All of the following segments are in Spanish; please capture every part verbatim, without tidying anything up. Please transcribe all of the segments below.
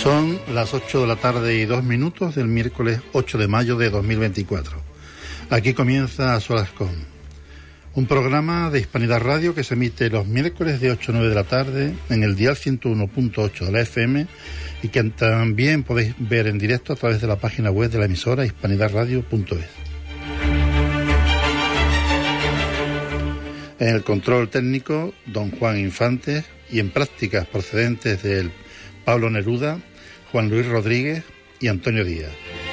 Son las ocho de la tarde y dos minutos del miércoles ocho de mayo de dos mil veinticuatro. Aquí comienza A Solas Con, un programa de Hispanidad Radio que se emite los miércoles de ocho a nueve de la tarde en el dial ciento uno punto ocho de la F M y que también podéis ver en directo a través de la página web de la emisora hispanidad radio punto es. En el control técnico, don Juan Infantes, y en prácticas procedentes del Pablo Neruda, Juan Luis Rodríguez y Antonio Díaz.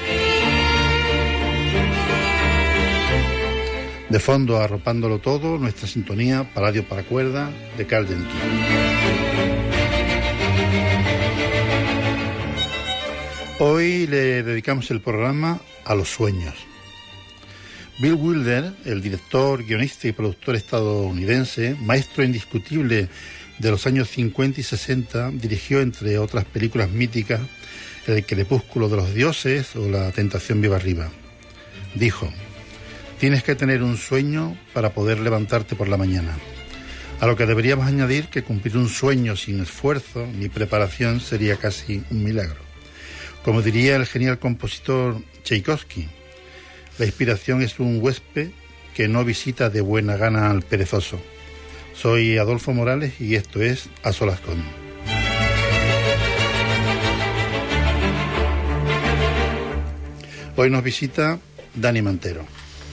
De fondo, arropándolo todo, nuestra sintonía Paladio para cuerda de Carl Jenkins. Hoy le dedicamos el programa a los sueños. Bill Wilder, el director, guionista y productor estadounidense, maestro indiscutible de los años cincuenta y sesenta, dirigió, entre otras películas míticas, El crepúsculo de los dioses o La tentación viva arriba. Dijo: tienes que tener un sueño para poder levantarte por la mañana. A lo que deberíamos añadir que cumplir un sueño sin esfuerzo ni preparación sería casi un milagro. Como diría el genial compositor Tchaikovsky, la inspiración es un huésped que no visita de buena gana al perezoso. Soy Adolfo Morales y esto es A Solas Con. Hoy nos visita Dani Mantero.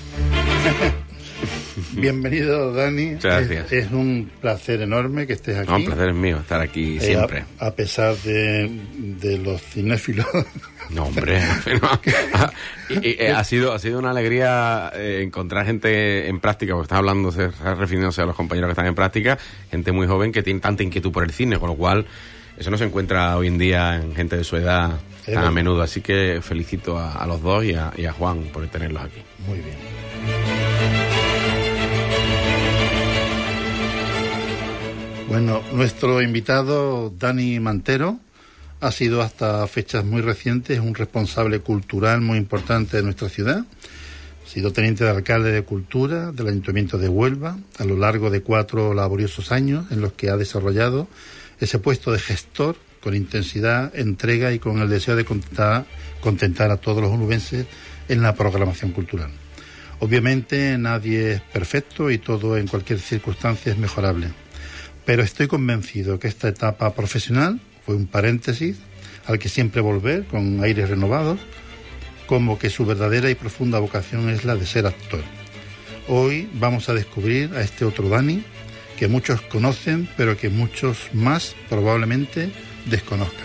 Bienvenido, Dani. Muchas gracias. Es, es un placer enorme que estés aquí. No, un placer es mío estar aquí siempre. Eh, a, a pesar de, de los cinéfilos. No, hombre. No. y, y, ha sido ha sido una alegría eh, encontrar gente en práctica, porque estás hablando, se, refiriéndose a los compañeros que están en práctica, gente muy joven que tiene tanta inquietud por el cine, con lo cual eso no se encuentra hoy en día en gente de su edad tan a menudo. Así que felicito a, a los dos y a, y a Juan por tenerlos aquí. Muy bien. Bueno, nuestro invitado Dani Mantero ha sido hasta fechas muy recientes un responsable cultural muy importante de nuestra ciudad. Ha sido teniente de alcalde de Cultura del Ayuntamiento de Huelva a lo largo de cuatro laboriosos años en los que ha desarrollado ese puesto de gestor con intensidad, entrega y con el deseo de contentar, contentar a todos los onubenses en la programación cultural. Obviamente nadie es perfecto y todo en cualquier circunstancia es mejorable. Pero estoy convencido que esta etapa profesional fue un paréntesis al que siempre volver con aires renovados, como que su verdadera y profunda vocación es la de ser actor. Hoy vamos a descubrir a este otro Dani, que muchos conocen, pero que muchos más probablemente desconozcan.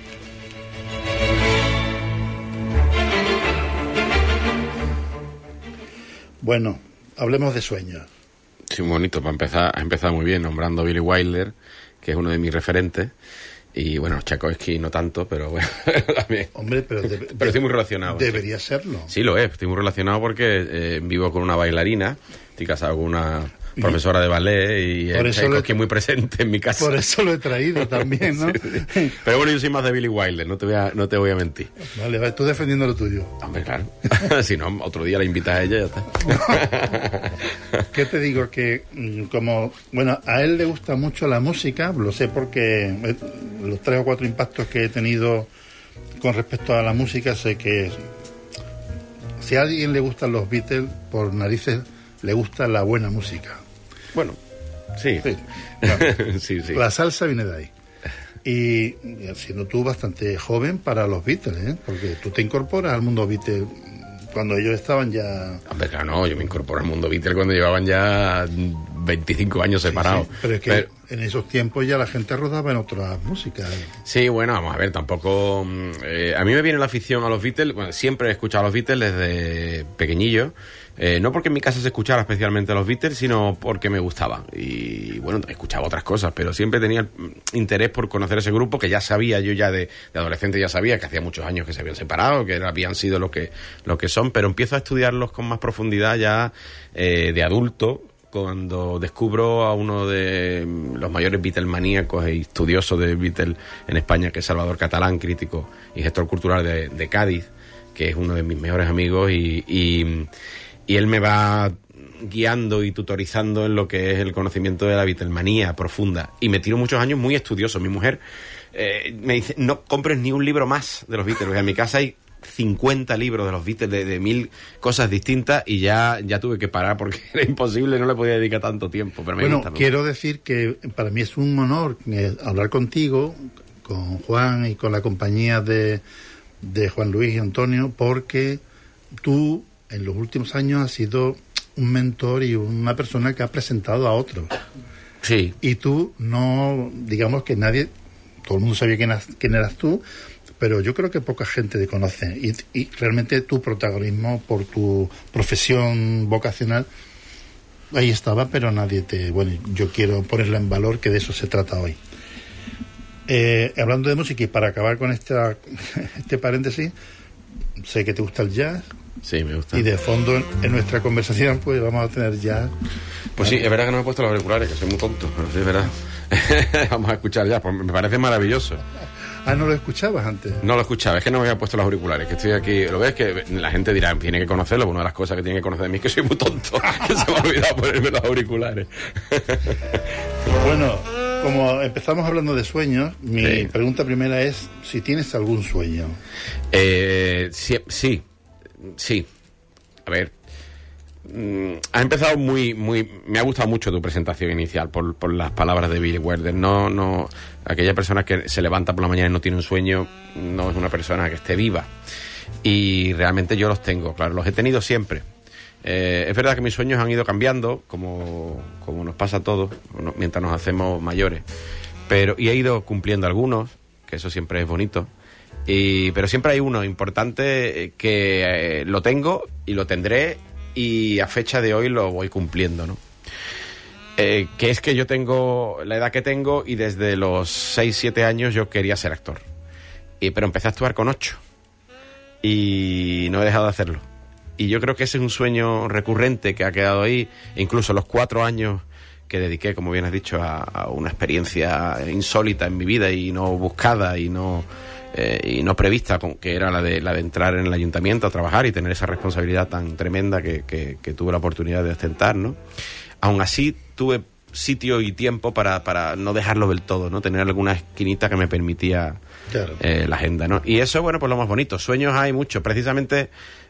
Bueno, hablemos de sueños. Sí, muy bonito. Para empezar, ha empezado muy bien nombrando a Billy Wilder, que es uno de mis referentes. Y bueno, Tchaikovsky no tanto, pero bueno, también. Hombre, pero, de, pero de, estoy muy relacionado. Debería sí. serlo. Sí, lo es. Estoy muy relacionado porque eh, vivo con una bailarina, estoy casado con una profesora de ballet y por eso Tchaikovsky he, es muy presente en mi casa. Por eso lo he traído también, ¿no? Sí, sí. Pero bueno, yo soy más de Billy Wilder, no te voy a, no te voy a mentir. Vale, vale, tú defendiendo lo tuyo. Hombre, claro. Si no, otro día la invitas a ella y ya está. ¿Qué te digo? Que como, bueno, a él le gusta mucho la música, lo sé porque los tres o cuatro impactos que he tenido con respecto a la música, sé que si a alguien le gustan los Beatles, por narices le gusta la buena música. Bueno, sí. Sí, bueno, sí, sí. La salsa viene de ahí. Y siendo tú bastante joven para los Beatles, ¿eh? Porque tú te incorporas al mundo Beatles cuando ellos estaban ya... Hombre, claro, no, yo me incorporé al mundo Beatles cuando llevaban ya veinticinco años separados. Sí, sí, pero es que pero... en esos tiempos ya la gente rodaba en otras músicas. Sí, bueno, vamos a ver, tampoco... Eh, a mí me viene la afición a los Beatles, bueno, siempre he escuchado a los Beatles desde pequeñillo. Eh, no porque en mi casa se escuchara especialmente a los Beatles, sino porque me gustaba. Y bueno, escuchaba otras cosas, pero siempre tenía interés por conocer ese grupo, que ya sabía, yo ya de, de adolescente ya sabía que hacía muchos años que se habían separado, que habían sido lo que, lo que son, pero empiezo a estudiarlos con más profundidad ya eh, de adulto, cuando descubro a uno de los mayores Beatlemaníacos e estudiosos de Beatles en España, que es Salvador Catalán, crítico y gestor cultural de, de Cádiz, que es uno de mis mejores amigos, y... y Y él me va guiando y tutorizando en lo que es el conocimiento de la Beatlemanía profunda. Y me tiro muchos años muy estudioso. Mi mujer eh, me dice, no compres ni un libro más de los Beatles, porque en mi casa hay cincuenta libros de los Beatles, de, de mil cosas distintas, y ya, ya tuve que parar porque era imposible, no le podía dedicar tanto tiempo. Pero me bueno, gusta, quiero decir que para mí es un honor eh, hablar contigo, con Juan y con la compañía de, de Juan Luis y Antonio, porque tú en los últimos años has sido un mentor y una persona que ha presentado a otros. Sí. Y tú no, digamos que nadie, todo el mundo sabía quién eras, quién eras tú, pero yo creo que poca gente te conoce. Y, y realmente tu protagonismo por tu profesión vocacional, ahí estaba, pero nadie te... Bueno, yo quiero ponerla en valor, que de eso se trata hoy. Eh, hablando de música, y para acabar con esta, este paréntesis, sé que te gusta el jazz. Sí, me gusta. Y de fondo en, en nuestra conversación pues vamos a tener jazz. Pues sí, es verdad que no me he puesto los auriculares, que soy muy tonto, pero sí, es verdad. Vamos a escuchar jazz, pues me parece maravilloso. Ah, ¿no lo escuchabas antes? No lo escuchaba, es que no me había puesto los auriculares, que estoy aquí, lo ves que la gente dirá, tiene que conocerlo, una de las cosas que tiene que conocer de mí es que soy muy tonto, que se me ha olvidado ponerme los auriculares. Bueno, como empezamos hablando de sueños, mi sí. pregunta primera es si tienes algún sueño. Eh, sí, sí, sí. A ver, mm, has empezado muy, muy, me ha gustado mucho tu presentación inicial por, por las palabras de Billy Wilder. No, no, aquella persona que se levanta por la mañana y no tiene un sueño, no es una persona que esté viva. Y realmente yo los tengo, claro, los he tenido siempre. Eh, es verdad que mis sueños han ido cambiando, como, como nos pasa a todos, mientras nos hacemos mayores. Pero, y he ido cumpliendo algunos, que eso siempre es bonito. Y, pero siempre hay uno importante que eh, lo tengo y lo tendré, y a fecha de hoy lo voy cumpliendo, ¿no? Eh, que es que yo tengo la edad que tengo y desde los seis siete años yo quería ser actor. Y, pero empecé a actuar con ocho y no he dejado de hacerlo. Y yo creo que ese es un sueño recurrente que ha quedado ahí, e incluso los cuatro años que dediqué, como bien has dicho, a, a una experiencia insólita en mi vida y no buscada y no... Eh, y no prevista, con, que era la de la de entrar en el ayuntamiento a trabajar y tener esa responsabilidad tan tremenda que, que, que tuve la oportunidad de ostentar, ¿no? Aún así tuve sitio y tiempo para, para no dejarlo del todo, ¿no? Tener alguna esquinita que me permitía claro. eh, la agenda, ¿no? Y eso, bueno, pues lo más bonito. Sueños hay muchos. Precisamente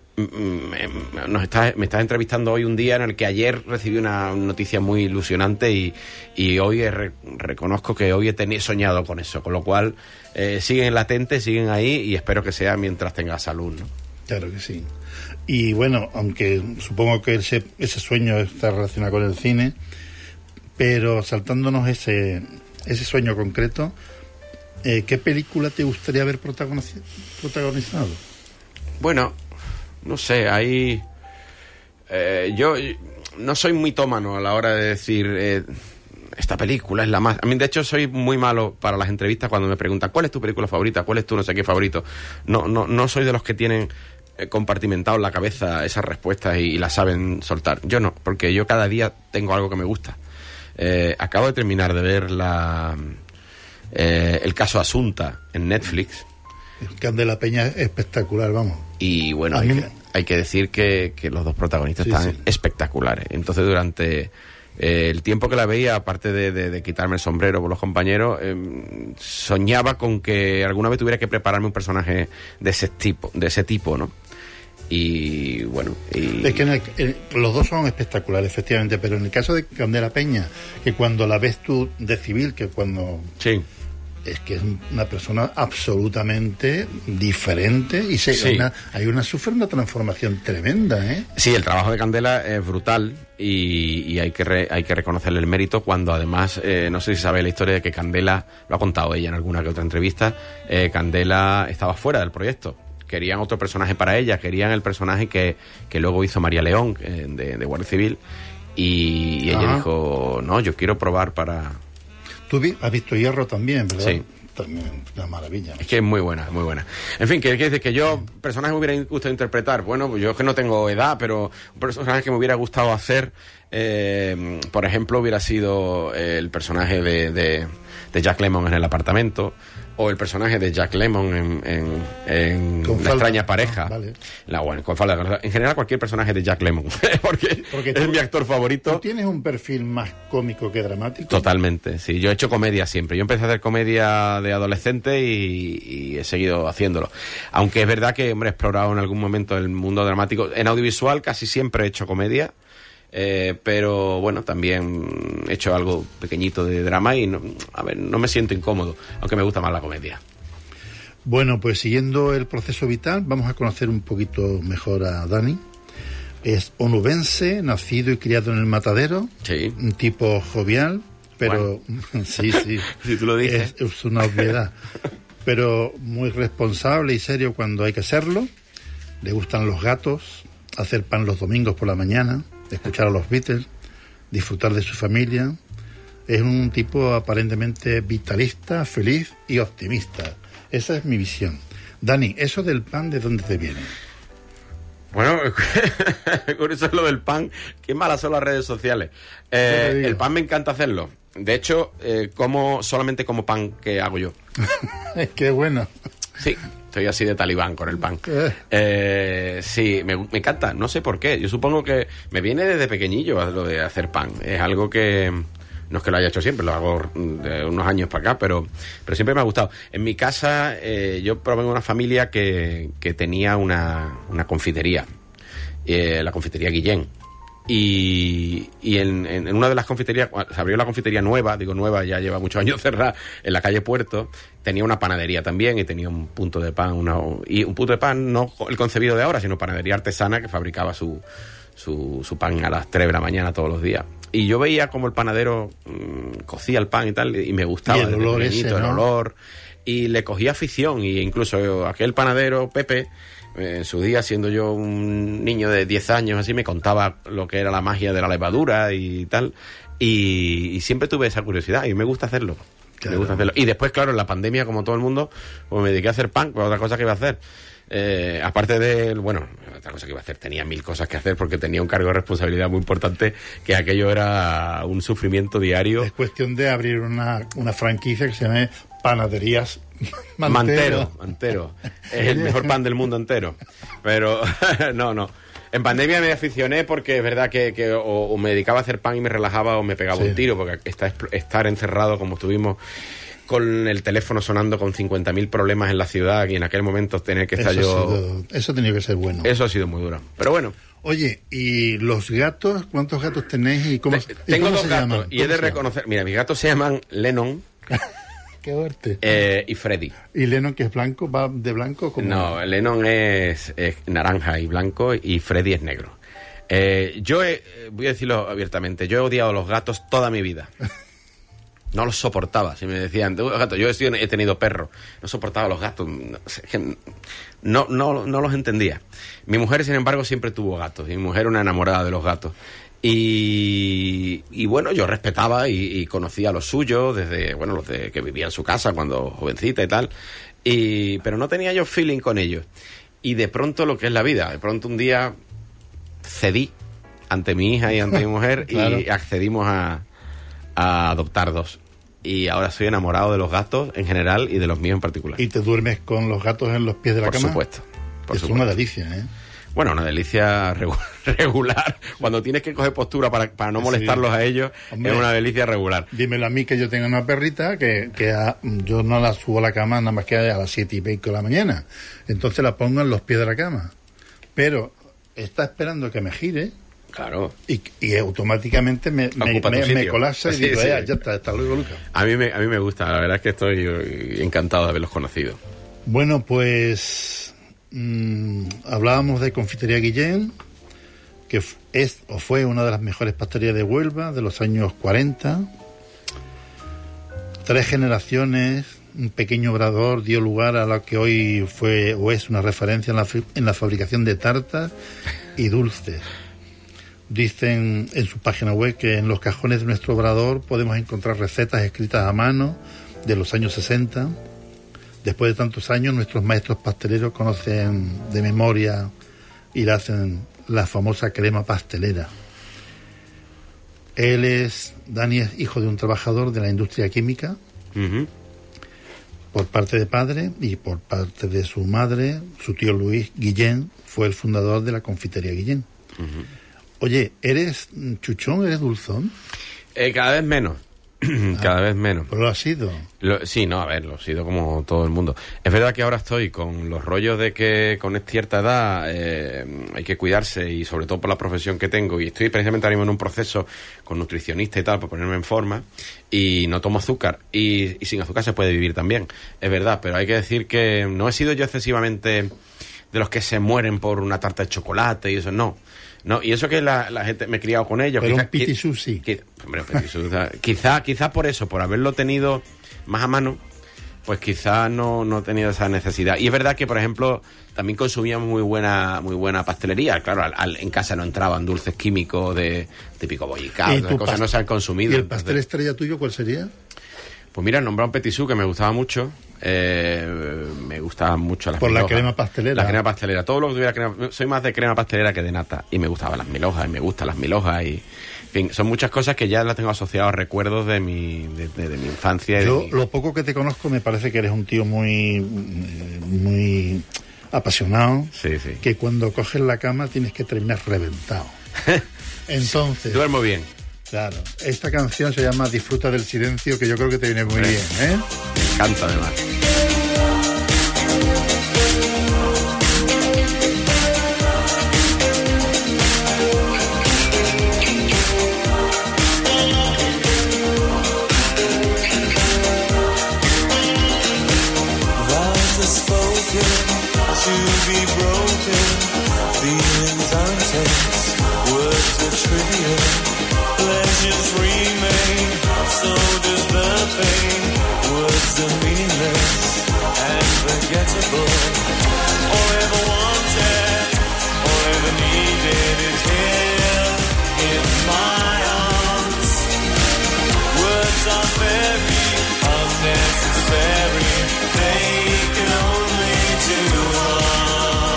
nos está, me estás entrevistando hoy un día en el que ayer recibí una noticia muy ilusionante y, y hoy he re, reconozco que hoy he tenido, soñado con eso, con lo cual eh, siguen latentes, siguen ahí y espero que sea mientras tenga salud, ¿no? Claro que sí. Y bueno, aunque supongo que ese, ese sueño está relacionado con el cine, pero saltándonos ese, ese sueño concreto, eh, ¿qué película te gustaría haber protagonizado? Bueno, no sé, ahí eh, yo no soy muy tómano a la hora de decir eh, esta película es la más... A mí, de hecho, soy muy malo para las entrevistas cuando me preguntan ¿cuál es tu película favorita? ¿Cuál es tu no sé qué favorito? No, no, no soy de los que tienen eh, compartimentado en la cabeza esas respuestas y, y las saben soltar. Yo no, porque yo cada día tengo algo que me gusta. Eh, acabo de terminar de ver la eh, el caso Asunta en Netflix. El Candela Peña es espectacular, vamos. Y bueno, hay, mí... que, hay que decir que, que los dos protagonistas sí, están sí. espectaculares. Entonces, durante eh, el tiempo que la veía, aparte de, de, de quitarme el sombrero por los compañeros, eh, soñaba con que alguna vez tuviera que prepararme un personaje de ese tipo, de ese tipo, ¿no? Y bueno... Y... Es que en el, en, los dos son espectaculares, efectivamente, pero en el caso de Candela Peña, que cuando la ves tú de civil, que cuando... Sí. Es que es una persona absolutamente diferente y se, sí. hay, una, hay una sufre una transformación tremenda, ¿eh? Sí, el trabajo de Candela es brutal y, y hay que re, hay que reconocerle el mérito cuando además, eh, no sé si sabe la historia de que Candela, lo ha contado ella en alguna que otra entrevista, eh, Candela estaba fuera del proyecto. Querían otro personaje para ella, querían el personaje que, que luego hizo María León, eh, de, de Guardia Civil, y, y ella dijo, no, yo quiero probar para... Tú has visto Hierro también, ¿verdad? Sí. También una maravilla. Es que es muy buena, muy buena. En fin, que quiere decir que yo, personaje me hubiera gustado interpretar, bueno, pues yo es que no tengo edad, pero un personaje que me hubiera gustado hacer, eh, por ejemplo, hubiera sido el personaje de, de, de Jack Lemmon en El apartamento, o el personaje de Jack Lemmon en, en, en La falda. extraña pareja. Ah, vale. La, bueno, con falda. En general, cualquier personaje de Jack Lemmon, porque, Porque es tú- mi actor favorito. ¿Tú tienes un perfil más cómico que dramático? Totalmente, sí. Yo he hecho comedia siempre. Yo empecé a hacer comedia de adolescente y, y he seguido haciéndolo. Aunque es verdad que, hombre, he explorado en algún momento el mundo dramático. En audiovisual casi siempre he hecho comedia. Eh, pero bueno, también he hecho algo pequeñito de drama y no, a ver, no me siento incómodo, aunque me gusta más la comedia. Bueno, pues siguiendo el proceso vital, vamos a conocer un poquito mejor a Dani. Es onubense, nacido y criado en el Matadero, Sí. un tipo jovial, pero sí, sí, Si tú lo dices. es, es una obviedad, pero muy responsable y serio cuando hay que serlo. Le gustan los gatos, hacer pan los domingos por la mañana, escuchar a los Beatles, disfrutar de su familia. Es un tipo aparentemente vitalista, feliz y optimista. Esa es mi visión. Dani, ¿eso del pan de dónde te viene? Bueno, con eso es lo del pan. Qué malas son las redes sociales. Eh, Yo te digo. el pan me encanta hacerlo. De hecho, eh, como solamente como pan que hago yo. Qué bueno. Sí, estoy así de talibán con el pan. Eh. Eh, sí, me, me encanta. No sé por qué. Yo supongo que me viene desde pequeñillo lo de hacer pan. Es algo que... No es que lo haya hecho siempre, lo hago de unos años para acá, pero, pero siempre me ha gustado. En mi casa, eh, yo provengo de una familia que, que tenía una, una confitería, eh, la confitería Guillén. Y, y en, en, en una de las confiterías, se abrió la confitería nueva, digo nueva, ya lleva muchos años cerrada, en la calle Puerto, tenía una panadería también y tenía un punto de pan, una, y un punto de pan no el concebido de ahora, sino panadería artesana que fabricaba su, su, su pan a las tres de la mañana todos los días. Y yo veía como el panadero mmm, cocía el pan y tal, y me gustaba. Y el olor pequeñito, ese, ¿no? el olor. Y le cogía afición, y incluso yo, aquel panadero, Pepe, eh, en su día, siendo yo un niño de diez años, así, me contaba lo que era la magia de la levadura y tal. Y, y siempre tuve esa curiosidad, y me gusta hacerlo. Claro. Me gusta hacerlo. Y después, claro, en la pandemia, como todo el mundo, pues me dediqué a hacer pan, pues otra cosa que iba a hacer. Eh, aparte de, bueno, otra cosa que iba a hacer, tenía mil cosas que hacer porque tenía un cargo de responsabilidad muy importante, que aquello era un sufrimiento diario. Es cuestión de abrir una, una franquicia que se llame Panaderías Mantero. Mantero, Mantero. Es el mejor pan del mundo entero. Pero, no, no. En pandemia me aficioné porque es verdad que, que o, o me dedicaba a hacer pan y me relajaba o me pegaba Sí. un tiro, porque estar, estar encerrado como estuvimos con el teléfono sonando con cincuenta mil problemas en la ciudad y en aquel momento tener que estar Eso, yo... ha sido- eso ha tenido que ser bueno. Eso ha sido muy duro. Pero bueno, Oye, ¿y los gatos? ¿Cuántos gatos tenéis y cómo, te- y tengo cómo dos se gatos llaman? y he ¿Cómo de se llaman? reconocer... Mira, mis gatos se llaman Lennon Qué fuerte. eh, y Freddy. ¿Y Lennon, que es blanco, va de blanco? Como... No, Lennon es, es naranja y blanco y Freddy es negro. Eh, yo he, voy a decirlo abiertamente, yo he odiado a los gatos toda mi vida. No los soportaba. Si me decían, "Tú, gato", yo he, sido- he tenido perros, no soportaba a los gatos. No, es que no, no, no los entendía. Mi mujer, sin embargo, siempre tuvo gatos. Y mi mujer era una enamorada de los gatos. Y, y bueno, yo respetaba y, y conocía los suyos desde, bueno, los de que vivía en su casa cuando jovencita y tal. Y, pero no tenía yo feeling con ellos. Y de pronto lo que es la vida, de pronto un día cedí ante mi hija y ante mi mujer Claro. y accedimos a, a adoptar dos. Y ahora soy enamorado de los gatos en general y de los míos en particular. ¿Y te duermes con los gatos en los pies de la Por cama? supuesto. Por es supuesto. una delicia, ¿eh? Bueno, una delicia regu- regular. Cuando tienes que coger postura para, para no Sí. molestarlos a ellos, Hombre. es una delicia regular. Dímelo a mí, que yo tengo una perrita que, que a- yo no la subo a la cama nada más que a las siete y pico de la mañana. Entonces la pongo en los pies de la cama. Pero está esperando que me gire Claro. y, y automáticamente me, me, Ocupa tu me- me sitio. colapsa y Sí, digo, sí. "Eh, ya está, hasta luego, Lucas". A mí, me, a mí me gusta, la verdad es que estoy eh, encantado de haberlos conocido. Bueno, pues mmm, hablábamos de Confitería Guillén, que f- es o fue una de las mejores pastelerías de Huelva de los años cuarenta. Tres generaciones, un pequeño obrador dio lugar a lo que hoy fue o es una referencia en la, fi- en la fabricación de tartas y dulces. Dicen en su página web que en los cajones de nuestro obrador podemos encontrar recetas escritas a mano de los años sesenta. Después de tantos años, nuestros maestros pasteleros conocen de memoria y le hacen la famosa crema pastelera. Él es, Dani es hijo de un trabajador de la industria química. Ujú. por parte de padre y por parte de su madre, su tío Luis Guillén fue el fundador de la confitería Guillén. Uh-huh. Oye, ¿eres chuchón, eres dulzón? Eh, cada vez menos. Cada ah, vez menos. ¿Pero lo has sido? Lo, sí, no, a ver, lo he sido como todo el mundo. Es verdad que ahora estoy con los rollos de que con cierta edad eh, hay que cuidarse, y sobre todo por la profesión que tengo, y estoy precisamente ahora mismo en un proceso con nutricionista y tal, para ponerme en forma, y no tomo azúcar, y, y sin azúcar se puede vivir también, es verdad, pero hay que decir que no he sido yo excesivamente de los que se mueren por una tarta de chocolate y eso, no. No, y eso que la, la gente me he criado con ellos. Pero quizá, un pitisú sí. Quizá, hombre, un pitisú, quizá, quizá por eso, por haberlo tenido más a mano, pues quizá no, no he tenido esa necesidad. Y es verdad que, por ejemplo, también consumíamos muy buena muy buena pastelería. Claro, al, al, en casa no entraban dulces químicos de típico bollicao, de cosas no se han consumido. ¿Y el pastel entonces, estrella tuyo cuál sería? Pues mira, nombrado un petisú que me gustaba mucho. Eh, me gustaban mucho las por milhojas. La crema pastelera. La crema pastelera. Todo lo que tuviera crema. Soy más de crema pastelera que de nata. Y me gustaban las milhojas, y me gustan las milhojas. Y, en fin, son muchas cosas que ya las tengo asociadas a recuerdos de mi, de, de, de mi infancia. Yo, mi... lo poco que te conozco, me parece que eres un tío muy, muy apasionado. Sí, sí. Que cuando coges la cama tienes que terminar reventado. Entonces. Duermo bien. Claro, esta canción se llama Disfruta del silencio, que yo creo que te viene muy bien, ¿eh? Me encanta, además. Pleasures remain, so does the pain. Words are meaningless and forgettable. All I ever wanted, all I ever needed is here in my arms. Words are very unnecessary, they can only do harm.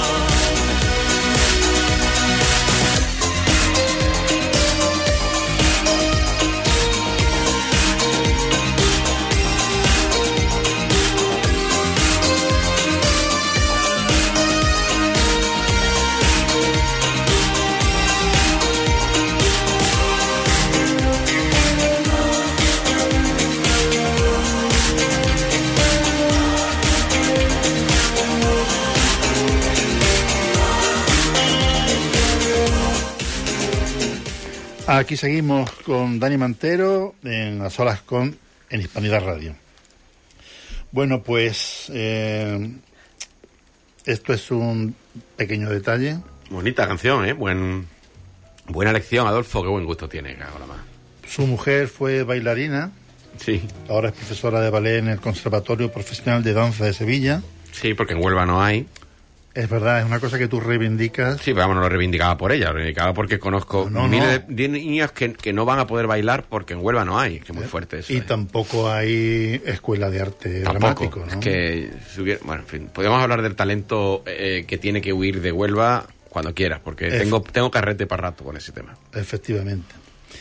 Aquí seguimos con Dani Mantero en A Solas con en Hispanidad Radio. Bueno, pues eh, esto es un pequeño detalle. Bonita canción, ¿eh? Buen, buena elección, Adolfo. Qué buen gusto tiene, cago la más. Su mujer fue bailarina. Sí. Ahora es profesora de ballet en el Conservatorio Profesional de Danza de Sevilla. Sí, porque en Huelva no hay. Es verdad, es una cosa que tú reivindicas. Sí, pero vamos, no lo reivindicaba por ella, lo reivindicaba porque conozco no, no, miles no. de niños que, que no van a poder bailar porque en Huelva no hay, que es muy fuerte eso. Y ¿eh? Tampoco hay escuela de arte tampoco, dramático, ¿no? Es que, si hubiera, bueno, en fin, podemos hablar del talento eh, que tiene que huir de Huelva cuando quieras, porque Efe- tengo, tengo carrete para rato con ese tema. Efectivamente.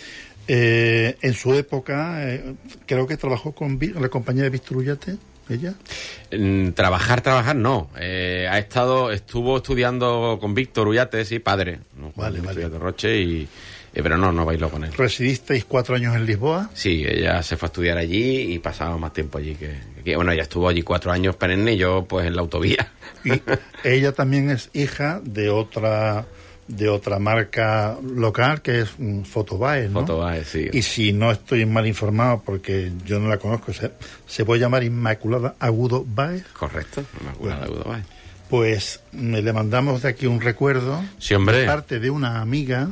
Eh, en su época, eh, creo que trabajó con Vi- la compañía de Víctor Ullate. ¿Ella? Mm, trabajar, trabajar no. Eh, ha estado, estuvo estudiando con Víctor Ullate, sí, padre, ¿no? Vale, vale. De Roche y, eh, pero no, no bailó con él. ¿Residisteis cuatro años en Lisboa? Sí, ella se fue a estudiar allí y pasaba más tiempo allí que, que bueno, ella estuvo allí cuatro años perenne y yo pues en la autovía. Y ella también es hija de otra de otra marca local que es um, Fotobae, ¿no? Fotobae, sí. Y si no estoy mal informado, porque yo no la conozco, se, se puede llamar Inmaculada Agudo Baez. Correcto, Inmaculada bueno, Agudo Baez. Pues le mandamos de aquí un recuerdo. Sí, hombre. De parte de una amiga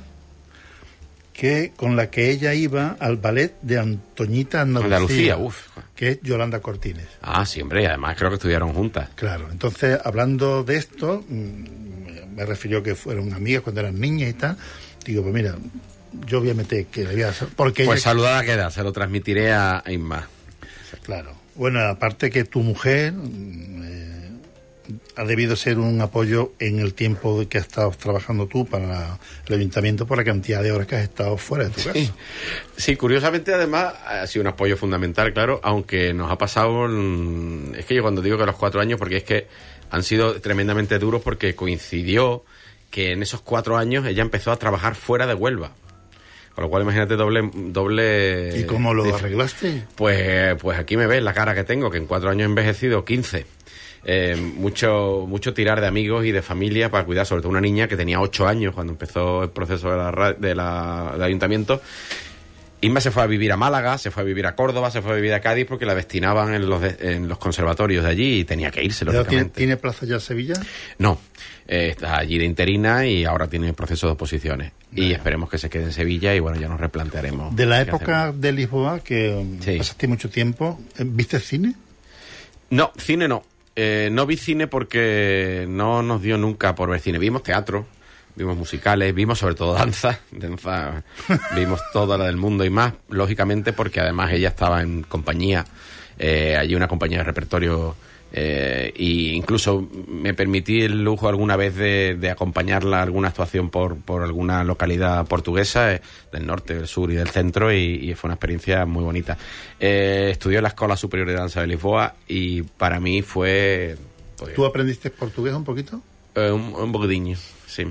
que con la que ella iba al ballet de Antoñita Andalucía, Andalucía uf. que es Yolanda Cortines. Ah, sí, hombre, y además creo que estudiaron juntas. Claro, entonces hablando de esto, me refirió que fueron amigas cuando eran niñas y tal. Digo, pues mira, yo voy a meter que debía hacer. Porque pues ella... saludada queda, se lo transmitiré a Inma. Claro. Bueno, aparte que tu mujer eh, ha debido ser un apoyo en el tiempo que has estado trabajando tú para el ayuntamiento por la cantidad de horas que has estado fuera de tu casa. Sí, sí, curiosamente además ha sido un apoyo fundamental, claro, aunque nos ha pasado, es que yo cuando digo que los cuatro años, porque es que han sido tremendamente duros porque coincidió que en esos cuatro años ella empezó a trabajar fuera de Huelva. Con lo cual, imagínate doble... doble ¿Y cómo lo arreglaste? Pues, pues aquí me ves la cara que tengo, que en cuatro años he envejecido quince. Eh, mucho, mucho tirar de amigos y de familia para cuidar, sobre todo una niña que tenía ocho años cuando empezó el proceso de la, de la, del ayuntamiento. Inma se fue a vivir a Málaga, se fue a vivir a Córdoba, se fue a vivir a Cádiz porque la destinaban en los, de, en los conservatorios de allí y tenía que irse, lógicamente. ¿Tiene, ¿Tiene plaza ya en Sevilla? No, eh, está allí de interina y ahora tiene proceso de oposiciones. Bueno. Y esperemos que se quede en Sevilla y bueno, ya nos replantearemos. De la época de Lisboa, que sí. pasaste mucho tiempo, ¿viste cine? No, cine no. Eh, no vi cine porque no nos dio nunca por ver cine. Vimos teatro, vimos musicales, vimos sobre todo danza, danza vimos toda la del mundo y más, lógicamente porque además ella estaba en compañía, eh, allí una compañía de repertorio, eh, e incluso me permití el lujo alguna vez de, de acompañarla a alguna actuación por, por alguna localidad portuguesa, eh, del norte, del sur y del centro, y, y fue una experiencia muy bonita. Eh, estudió en la Escola Superior de Danza de Lisboa y para mí fue... Pues, ¿tú aprendiste portugués un poquito? Eh, un, un poquitinho, sí.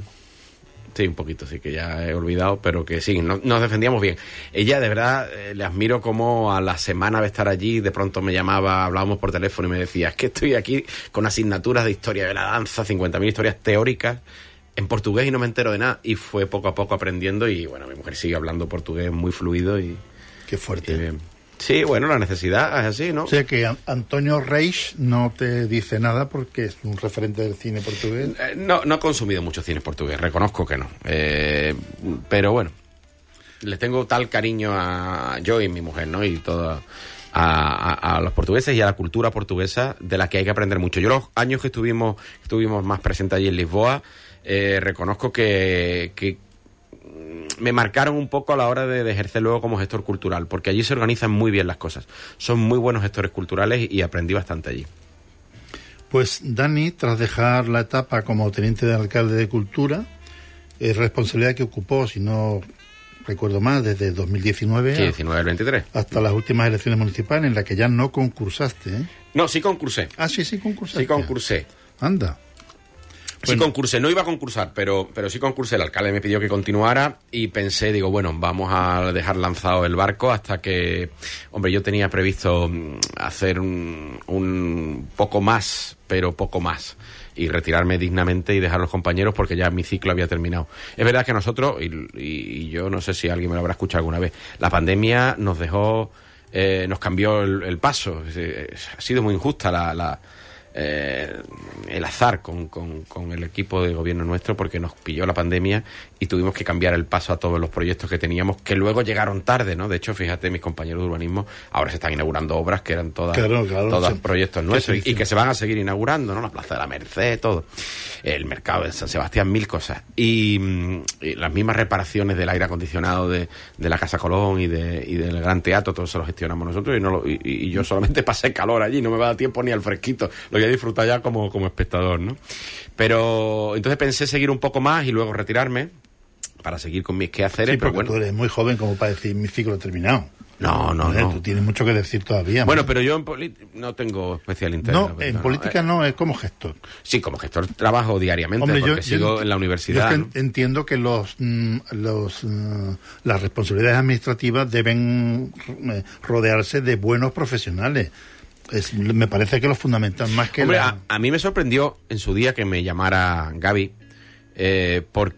Sí, un poquito, sí, que ya he olvidado, pero que sí, no, nos defendíamos bien. Ella, de verdad, eh, le admiro como a la semana de estar allí, de pronto me llamaba, hablábamos por teléfono y me decía, es que estoy aquí con asignaturas de historia de la danza, cincuenta mil historias teóricas en portugués y no me entero de nada. Y fue poco a poco aprendiendo y, bueno, mi mujer sigue hablando portugués muy fluido y... Qué fuerte. Y bien. Sí, bueno, la necesidad es así, ¿no? O sea que Antonio Reis no te dice nada porque es un referente del cine portugués. Eh, no, no he consumido mucho cine portugués, reconozco que no. Eh, pero bueno, les tengo tal cariño a yo y mi mujer, ¿no? Y todo a, a, a los portugueses y a la cultura portuguesa de la que hay que aprender mucho. Yo los años que estuvimos, estuvimos más presentes allí en Lisboa, eh, reconozco que... que me marcaron un poco a la hora de, de ejercer luego como gestor cultural, porque allí se organizan muy bien las cosas. Son muy buenos gestores culturales y aprendí bastante allí. Pues Dani, tras dejar la etapa como teniente de alcalde de Cultura, es responsabilidad que ocupó, si no recuerdo mal, desde dos mil diecinueve, sí, diecinueve al veintitrés, hasta las últimas elecciones municipales, en las que ya no concursaste, ¿eh? No, sí concursé. Ah, sí, sí concursaste. Sí concursé. Anda. Sí bueno. concursé, no iba a concursar, pero, pero sí concursé. El alcalde me pidió que continuara y pensé, digo, bueno, vamos a dejar lanzado el barco hasta que, hombre, yo tenía previsto hacer un, un poco más, pero poco más, y retirarme dignamente y dejar a los compañeros porque ya mi ciclo había terminado. Es verdad que nosotros, y, y, y yo no sé si alguien me lo habrá escuchado alguna vez, la pandemia nos dejó, eh, nos cambió el, el paso. Ha sido muy injusta la... la Eh, el azar con, con, con el equipo de gobierno nuestro porque nos pilló la pandemia y tuvimos que cambiar el paso a todos los proyectos que teníamos que luego llegaron tarde, ¿no? De hecho, fíjate, mis compañeros de urbanismo ahora se están inaugurando obras que eran todas, claro, claro, todas sí. proyectos nuestros y, y que se van a seguir inaugurando, ¿no? La Plaza de la Merced, todo, el mercado de San Sebastián, mil cosas y, y las mismas reparaciones del aire acondicionado de, de la Casa Colón y, de, y del Gran Teatro, todo eso lo gestionamos nosotros y, no lo, y, y yo solamente pasé calor allí, no me va a dar tiempo ni al fresquito, lo voy a disfrutar ya como, como espectador, ¿no? Pero entonces pensé seguir un poco más y luego retirarme para seguir con mis quehaceres. Sí, pero porque bueno, tú eres muy joven como para decir mi ciclo terminado. No, no, ¿Vale? no. Tú tienes mucho que decir todavía. Bueno, ¿no? pero yo en política no tengo especial interés. No, en política no, no, es como gestor. Sí, como gestor trabajo diariamente. Hombre, porque yo, sigo yo, en la universidad. Yo es ¿no? que entiendo que los, los las responsabilidades administrativas deben rodearse de buenos profesionales. Es, me parece que lo fundamental más que... Hombre, la... a, a mí me sorprendió en su día que me llamara Gaby, eh,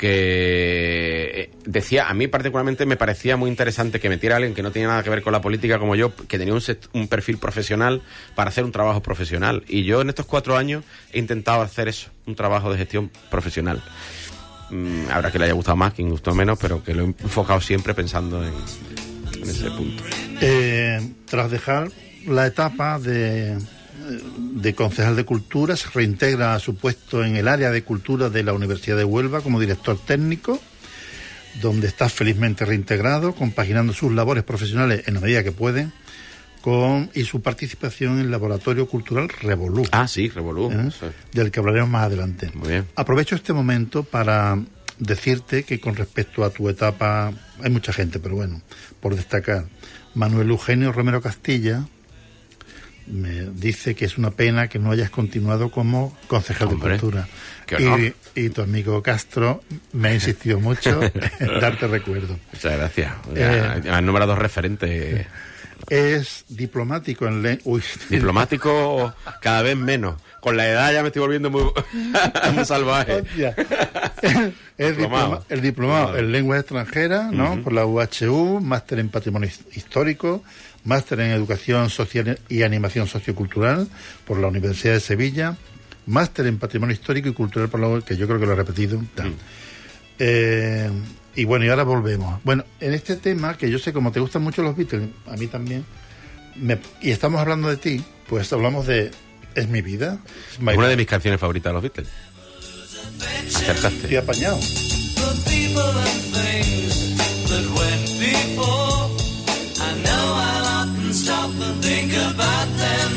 porque decía, a mí particularmente me parecía muy interesante que metiera a alguien que no tenía nada que ver con la política como yo, que tenía un, set, un perfil profesional para hacer un trabajo profesional. Y yo en estos cuatro años he intentado hacer eso, un trabajo de gestión profesional. Mm, habrá que le haya gustado más, quien gustó menos, pero que lo he enfocado siempre pensando en, en ese punto. Eh, tras dejar la etapa de, de concejal de Cultura, se reintegra a su puesto en el área de Cultura de la Universidad de Huelva como director técnico, donde está felizmente reintegrado, compaginando sus labores profesionales en la medida que puede con y su participación en el Laboratorio Cultural Revolú. Ah, sí, Revolú. ¿Eh? Sí. Del que hablaremos más adelante. Muy bien. Aprovecho este momento para decirte que con respecto a tu etapa, hay mucha gente, pero bueno, por destacar, Manuel Eugenio Romero Castilla me dice que es una pena que no hayas continuado como concejal Hombre, de Cultura. qué honor. Y, y tu amigo Castro me ha insistido mucho en darte recuerdo. Muchas gracias. Eh, Ya, han nombrado dos referentes. Es diplomático en lengua... Uy, Diplomático cada vez menos. Con la edad ya me estoy volviendo muy, muy salvaje. Hostia. Es Diplomado. diploma- el diplomado en lenguas extranjeras, ¿no? Ujú. Por la U H U, máster en patrimonio his- histórico, máster en educación social y animación sociocultural por la Universidad de Sevilla, máster en patrimonio histórico y cultural por la U, que yo creo que lo he repetido. tal. Mm. Eh, y bueno, y ahora volvemos. Bueno, en este tema, que yo sé como te gustan mucho los Beatles, a mí también, me- y estamos hablando de ti, pues hablamos de Es mi vida. Es my Es una de life. mis canciones favoritas de los Beatles. Acertaste. Estoy apañado. The people and things that went before. I know I'll often stop and think about them.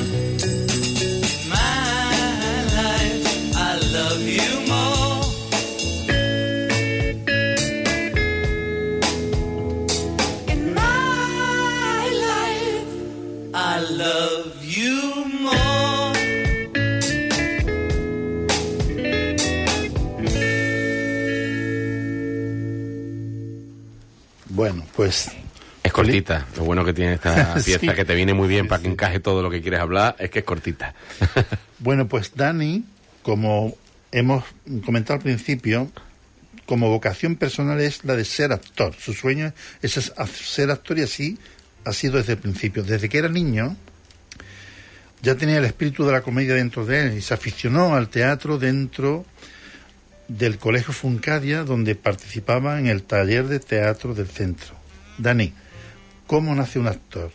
My life, I love you more. In my life, I love you more. Bueno, pues Es cortita. Lo bueno que tiene esta pieza, Sí. que te viene muy bien Sí, para que sí. encaje todo lo que quieres hablar, es que es cortita. Bueno, pues Dani, como hemos comentado al principio, como vocación personal es la de ser actor. Su sueño es es ser actor y así ha sido desde el principio. Desde que era niño ya tenía el espíritu de la comedia dentro de él y se aficionó al teatro dentro del Colegio Funcadia, donde participaba en el taller de teatro del centro. Dani, ¿cómo nace un actor?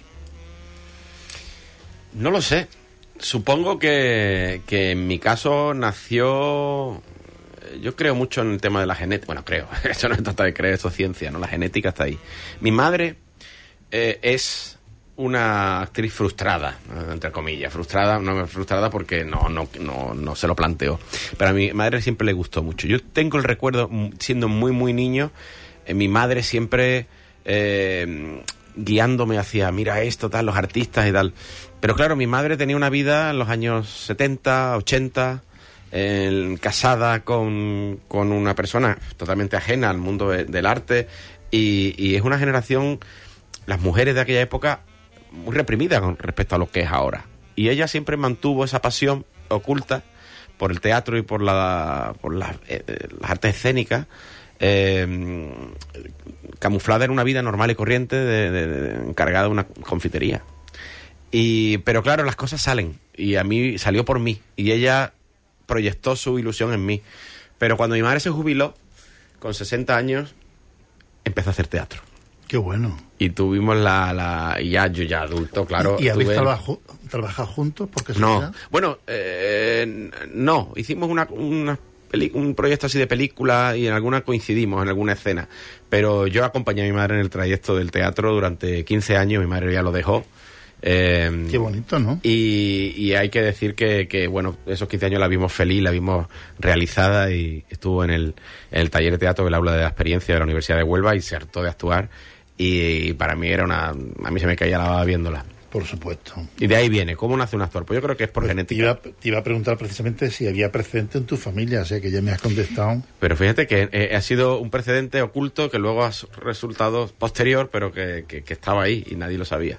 No lo sé. Supongo que, que en mi caso nació... Yo creo mucho en el tema de la genética. Bueno, creo. Eso no se trata de creer, eso es ciencia, ¿no? La genética está ahí. Mi madre eh, es una actriz frustrada, ¿no? Entre comillas. Frustrada, no frustrada porque no, no, no, no se lo planteó. Pero a mi madre siempre le gustó mucho. Yo tengo el recuerdo, mm, siendo muy, muy niño, eh, mi madre siempre... Eh, guiándome hacia, mira esto, tal, los artistas y tal. Pero claro, mi madre tenía una vida en los años setenta, ochenta, eh, casada con, con una persona totalmente ajena al mundo de, del arte, y, y es una generación, las mujeres de aquella época, muy reprimida con respecto a lo que es ahora. Y ella siempre mantuvo esa pasión oculta por el teatro y por, la, por la, eh, las artes escénicas, eh, camuflada en una vida normal y corriente de, de, de, encargada de una confitería. Y, pero claro, las cosas salen, y a mí salió por mí, y ella proyectó su ilusión en mí. Pero cuando mi madre se jubiló, con sesenta años, empezó a hacer teatro. Qué bueno. Y tuvimos la... la y ya, yo ya adulto, claro. ¿Y, y habéis tuve- trabajado, trabajado juntos? Porque No, bueno, eh, no, hicimos una, una peli- un proyecto así de película y en alguna coincidimos, en alguna escena. Pero yo acompañé a mi madre en el trayecto del teatro durante quince años, mi madre ya lo dejó. Eh, Qué bonito, ¿no? y, y hay que decir que, que, bueno, esos quince años la vimos feliz, la vimos realizada, y estuvo en el, en el taller de teatro del aula de la experiencia de la Universidad de Huelva y se hartó de actuar. Y para mí era una... A mí se me caía la baba viéndola. Por supuesto. Y de ahí viene. ¿Cómo nace un actor? Pues yo creo que es por Pues genética. Te iba, te iba a preguntar precisamente si había precedente en tu familia, o sea que ya me has contestado. Pero fíjate que eh, ha sido un precedente oculto que luego ha su- resultado posterior, pero que, que, que estaba ahí y nadie lo sabía.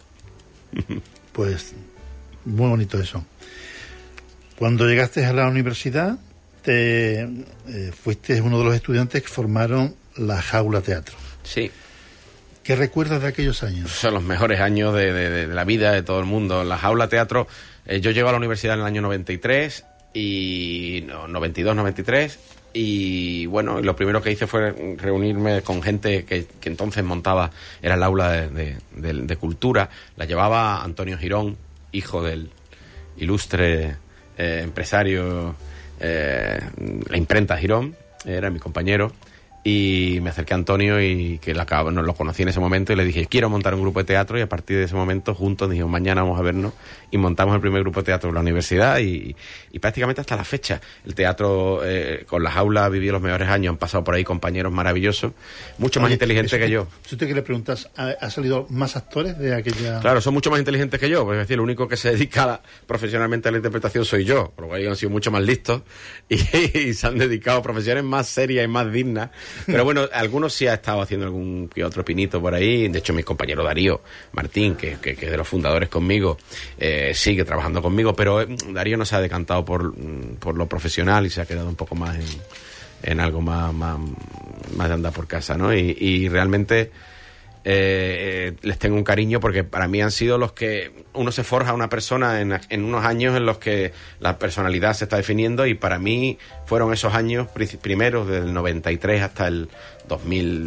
Pues muy bonito eso. Cuando llegaste a la universidad, te eh, fuiste uno de los estudiantes que formaron la Jaula Teatro. Sí. ¿Qué recuerdas de aquellos años? Son los mejores años de, de- de la vida de todo el mundo. La Jaula Teatro, eh, yo llego a la universidad en el año noventa y tres, y no, noventa y dos, noventa y tres, y bueno, lo primero que hice fue reunirme con gente que, que entonces montaba, era el aula de, de- de- de cultura. La llevaba Antonio Girón, hijo del ilustre eh, empresario, eh, la imprenta Girón, era mi compañero. y me acerqué a Antonio y que la, no lo conocí en ese momento y le dije, quiero montar un grupo de teatro, y a partir de ese momento juntos dijimos, mañana vamos a vernos, y montamos el primer grupo de teatro en la universidad y, y prácticamente hasta la fecha. El teatro eh, con las aulas ha vivido los mejores años, han pasado por ahí compañeros maravillosos, mucho más Oye, inteligentes eso, que yo. Si usted que le preguntas, ¿ha, ¿ha salido más actores de aquella...? Claro, son mucho más inteligentes que yo, pues, es decir, el único que se dedica profesionalmente a la interpretación soy yo, por lo cual ellos han sido mucho más listos y, y se han dedicado a profesiones más serias y más dignas. Pero bueno, algunos sí ha estado haciendo algún que otro pinito por ahí. De hecho, mi compañero Darío Martín, que, que, que es de los fundadores conmigo, eh, sigue trabajando conmigo, pero eh, Darío no se ha decantado por, por lo profesional y se ha quedado un poco más en, en algo más, más, más de andar por casa, ¿no? Y, y realmente... Eh, eh, les tengo un cariño porque para mí han sido los que uno se forja una persona en, en unos años en los que la personalidad se está definiendo, y para mí fueron esos años primeros del noventa y tres hasta el dos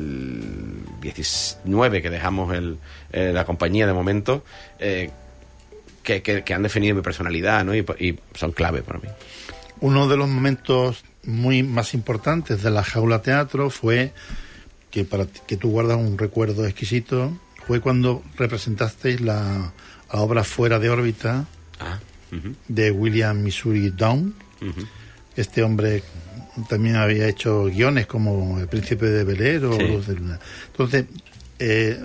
mil diecinueve que dejamos el, eh, la compañía de momento, eh, que, que, que han definido mi personalidad, ¿no? y, y son clave para mí. Uno de los momentos muy más importantes de la Jaula Teatro fue, que para ti, que tú guardas un recuerdo exquisito, fue cuando representasteis la, la obra Fuera de órbita ah, uh-huh. de William Missouri Down. Uh-huh. Este hombre también había hecho guiones como El Príncipe de Bel-Air o sí. Luz de Luna. Entonces, eh,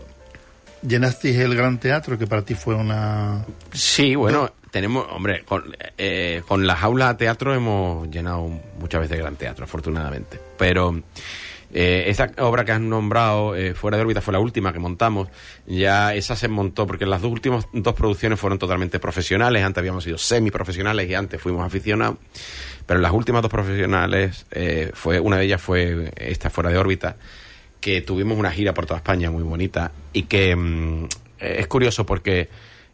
llenasteis el Gran Teatro, que para ti fue una... Sí, bueno, tenemos, hombre, con, eh, con la Jaula Teatro hemos llenado muchas veces el Gran Teatro, afortunadamente, pero... Eh, esa obra que has nombrado, eh, Fuera de órbita, fue la última que montamos. Ya esa se montó porque las dos últimas dos producciones fueron totalmente profesionales. Antes habíamos sido semiprofesionales y antes fuimos aficionados, pero las últimas dos profesionales, eh, fue una de ellas fue esta, Fuera de órbita, que tuvimos una gira por toda España muy bonita y que mm, es curioso porque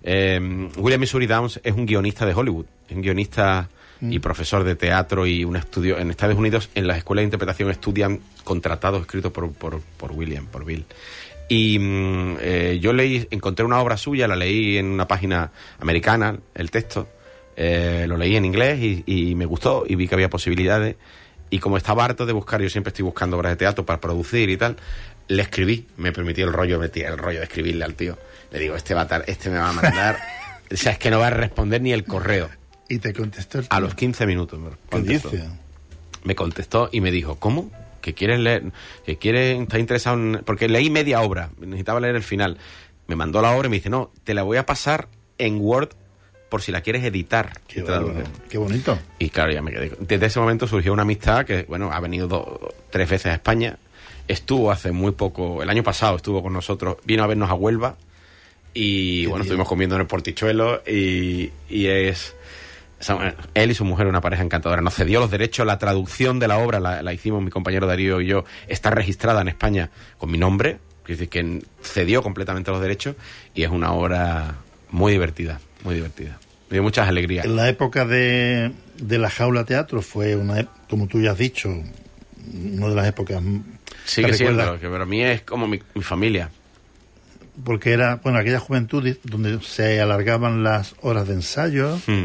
eh, William Missouri Downs es un guionista de Hollywood, es un guionista y profesor de teatro, y un estudio en Estados Unidos. En las escuelas de interpretación estudian contratados escritos por, por, por William, por Bill. Y eh, yo leí, encontré una obra suya, la leí en una página americana, el texto, eh, lo leí en inglés y, y me gustó y vi que había posibilidades. Y como estaba harto de buscar, yo siempre estoy buscando obras de teatro para producir y tal, le escribí, me permití el rollo, metí el rollo de escribirle al tío. Le digo, este va a tar, este me va a mandar, o sea, es que no va a responder ni el correo. ¿Y te contestó el tío? A los quince minutos me contestó. ¿Qué dice? Me contestó y me dijo, ¿cómo? ¿Que quieres leer? ¿Que quieres, estás interesado en...? Porque leí media obra, necesitaba leer el final. Me mandó la obra y me dice, no, te la voy a pasar en Word por si la quieres editar. Qué, bueno, qué bonito. Y claro, ya me quedé. Desde ese momento surgió una amistad que, bueno, ha venido dos, tres veces a España. Estuvo hace muy poco, el año pasado estuvo con nosotros, vino a vernos a Huelva y, qué bueno, bien. Estuvimos comiendo en el Portichuelo y, y es... Él y su mujer, una pareja encantadora. Nos cedió los derechos, la traducción de la obra la, la hicimos mi compañero Darío y yo, está registrada en España con mi nombre, es decir, que cedió completamente los derechos, y es una obra muy divertida, muy divertida. Me dio muchas alegrías. En la época de, de la Jaula Teatro fue una, como tú ya has dicho, una de las épocas. Sigue siendo, que para mí es como mi, mi familia. Porque era, bueno, aquella juventud donde se alargaban las horas de ensayo, mm.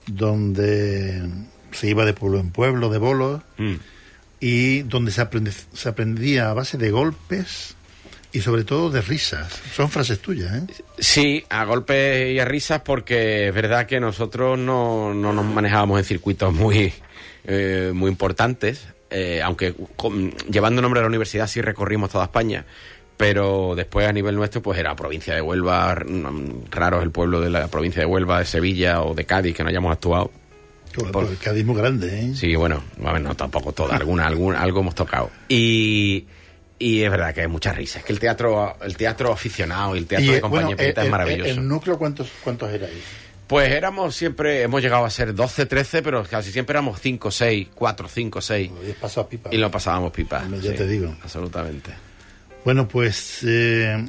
donde se iba de pueblo en pueblo, de bolos, mm. y donde se, aprende, se aprendía a base de golpes y sobre todo de risas. Son frases tuyas, ¿eh? Sí, a golpes y a risas, porque es verdad que nosotros no, no nos manejábamos en circuitos muy, eh, muy importantes, eh, aunque con, llevando nombre de la universidad sí recorrimos toda España, pero después a nivel nuestro pues era provincia de Huelva, raro es el pueblo de la provincia de Huelva, de Sevilla o de Cádiz que no hayamos actuado. Bueno, por... El Cádiz es muy grande, ¿eh? Sí, bueno, bueno no tampoco toda, alguna, algún, algo hemos tocado. Y, y es verdad que hay muchas risas, es que el teatro, el teatro aficionado y el teatro y, de compañía bueno, el, es maravilloso. ¿El núcleo cuántos, cuántos erais? Pues éramos siempre, hemos llegado a ser doce, trece, pero casi siempre éramos cinco, seis, cuatro, cinco, seis. Y pasado pipa. Y lo pasábamos pipa. Ya sí, te digo. Absolutamente. Bueno, pues eh,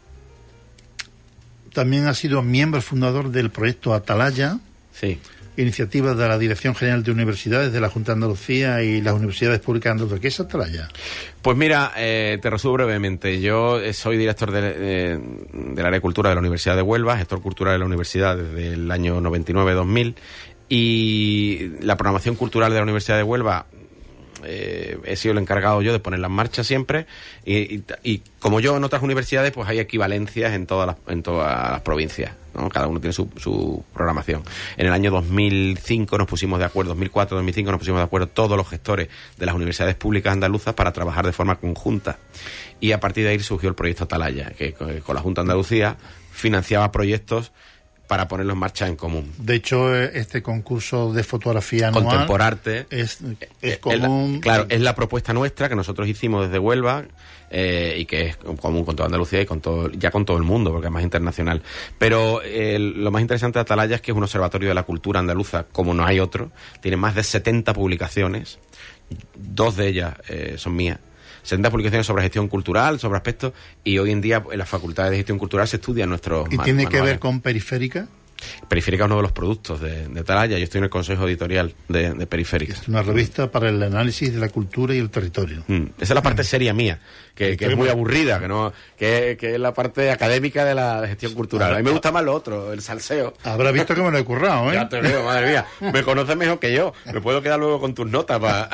también ha sido miembro fundador del proyecto Atalaya, sí. iniciativa de la Dirección General de Universidades de la Junta de Andalucía y las Universidades Públicas de Andalucía. ¿Qué es Atalaya? Pues mira, eh, te resumo brevemente. Yo soy director de, de, del área de cultura de la Universidad de Huelva, gestor cultural de la universidad desde el año noventa y nueve dos mil, y la programación cultural de la Universidad de Huelva eh, he sido el encargado yo de ponerla en marcha siempre, y, y, y como yo en otras universidades, pues hay equivalencias en todas las, en todas las provincias, ¿no? Cada uno tiene su, su programación. En el año dos mil cinco nos pusimos de acuerdo, dos mil cuatro, dos mil cinco nos pusimos de acuerdo todos los gestores de las universidades públicas andaluzas para trabajar de forma conjunta. Y a partir de ahí surgió el proyecto Atalaya, que con la Junta de Andalucía financiaba proyectos para ponerlo en marcha en común. De hecho, este concurso de fotografía anual Contemporarte es, es eh, común. Es la, claro, es la propuesta nuestra que nosotros hicimos desde Huelva, eh, y que es común con toda Andalucía y con todo, ya con todo el mundo, porque es más internacional. Pero eh, lo más interesante de Atalaya es que es un observatorio de la cultura andaluza, como no hay otro. Tiene más de setenta publicaciones, dos de ellas eh, son mías. setenta publicaciones sobre gestión cultural, sobre aspectos, y hoy en día en las facultades de gestión cultural se estudian nuestros ¿Y ma- tiene manuales. que ver con Periférica? Periférica es uno de los productos de, de Atalaya. Yo estoy en el consejo editorial de, de Periférica. Es una revista para el análisis de la cultura y el territorio. Mm. Esa es la parte seria mía, que, que es muy aburrida, que no, que, que es la parte académica de la gestión cultural. A mí me gusta más lo otro, el salseo. Habrá visto que me lo he currado, ¿eh? Ya te veo, madre mía. Me conoces mejor que yo. Me puedo quedar luego con tus notas para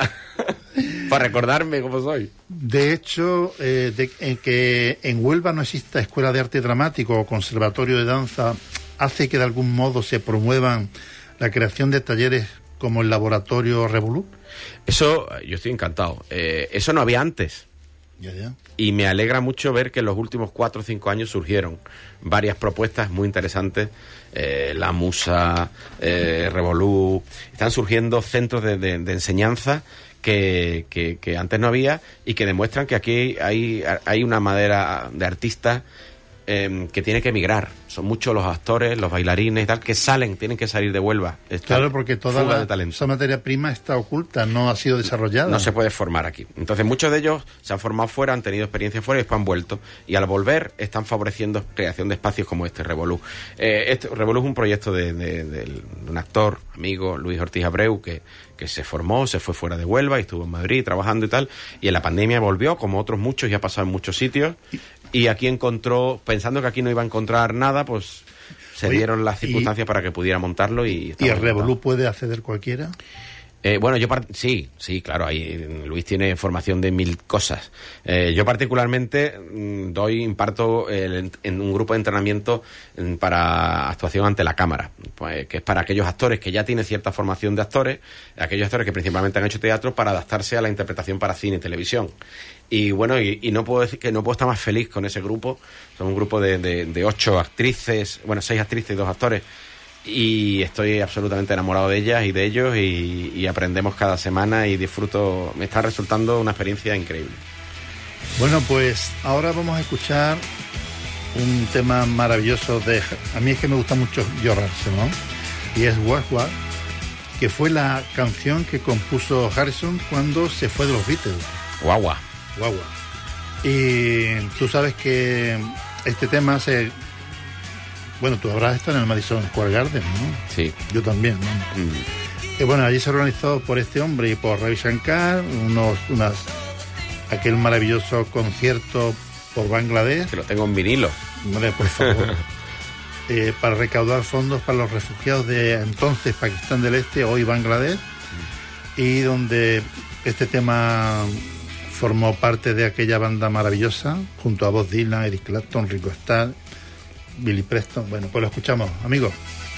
para recordarme cómo soy. De hecho, eh, de, en que en Huelva no exista escuela de arte dramático o conservatorio de danza, hace que de algún modo se promuevan la creación de talleres como el laboratorio Revolú. Eso, yo estoy encantado. Eh, eso no había antes. Ya, ya. Y me alegra mucho ver que en los últimos cuatro o cinco años surgieron varias propuestas muy interesantes. Eh, la Musa, eh, Revolú. Están surgiendo centros de, de, de enseñanza que, que, que antes no había, y que demuestran que aquí hay, hay una madera de artistas eh, que tiene que emigrar. Son muchos los actores, los bailarines y tal, que salen, tienen que salir de Huelva. Esta Claro, porque toda fuga la, de talento. esa materia prima está oculta, no ha sido desarrollada. No se puede formar aquí. Entonces muchos de ellos se han formado fuera, han tenido experiencia fuera y después han vuelto. Y al volver están favoreciendo creación de espacios como este, Revolú. Eh, este Revolú es un proyecto de, de, de, de un actor, amigo, Luis Ortiz Abreu, que, que se formó, se fue fuera de Huelva y estuvo en Madrid trabajando y tal. Y en la pandemia volvió, como otros muchos, y ha pasado en muchos sitios. Y aquí encontró, pensando que aquí no iba a encontrar nada, pues se Oye, dieron las y- circunstancias para que pudiera montarlo. Y, ¿Y estamos el Revolú encantados. puede acceder cualquiera? Eh, bueno, yo part- sí, sí, claro, ahí Luis tiene formación de mil cosas. Eh, yo particularmente mm, doy, imparto el en, en un grupo de entrenamiento mm, para actuación ante la cámara, pues, que es para aquellos actores que ya tienen cierta formación de actores, aquellos actores que principalmente han hecho teatro, para adaptarse a la interpretación para cine y televisión. Y bueno, y, y no puedo decir que no puedo estar más feliz con ese grupo. Son un grupo de, de, de ocho actrices, bueno, seis actrices y dos actores. Y estoy absolutamente enamorado de ellas y de ellos, y, y aprendemos cada semana y disfruto. Me está resultando una experiencia increíble. Bueno, pues ahora vamos a escuchar un tema maravilloso de... A mí es que me gusta mucho George Harrison, ¿no? Y es What What, que fue la canción que compuso Harrison cuando se fue de los Beatles. Guagua. Guagua. Y tú sabes que este tema se... Bueno, tú habrás estado en el Madison Square Garden, ¿no? Sí. Yo también, ¿no? Mm. Y bueno, allí se organizó por este hombre y por Ravi Shankar unos, unas, aquel maravilloso concierto por Bangladesh. Que lo tengo en vinilo. Hombre, por favor. eh, para recaudar fondos para los refugiados de entonces Pakistán del Este, hoy Bangladesh, y donde este tema formó parte de aquella banda maravillosa, junto a Bob Dylan, Eric Clapton, Ringo Starr, Billy Preston. Bueno, pues lo escuchamos, amigos.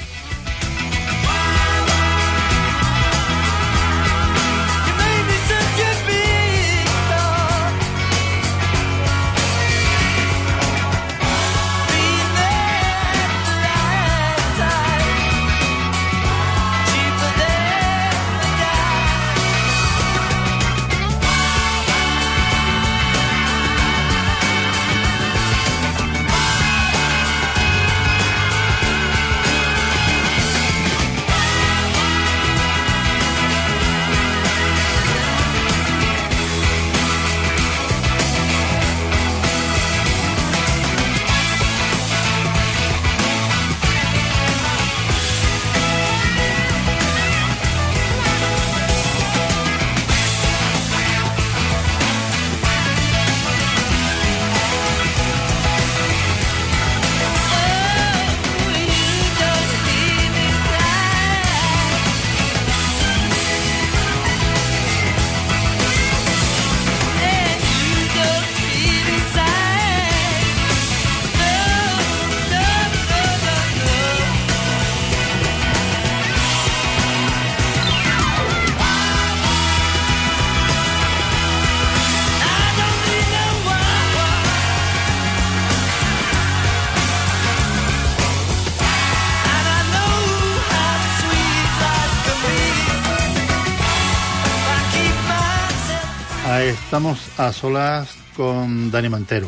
You made me such a big star. Been there a lifetime, cheaper than the Ahí estamos a solas con Dani Mantero.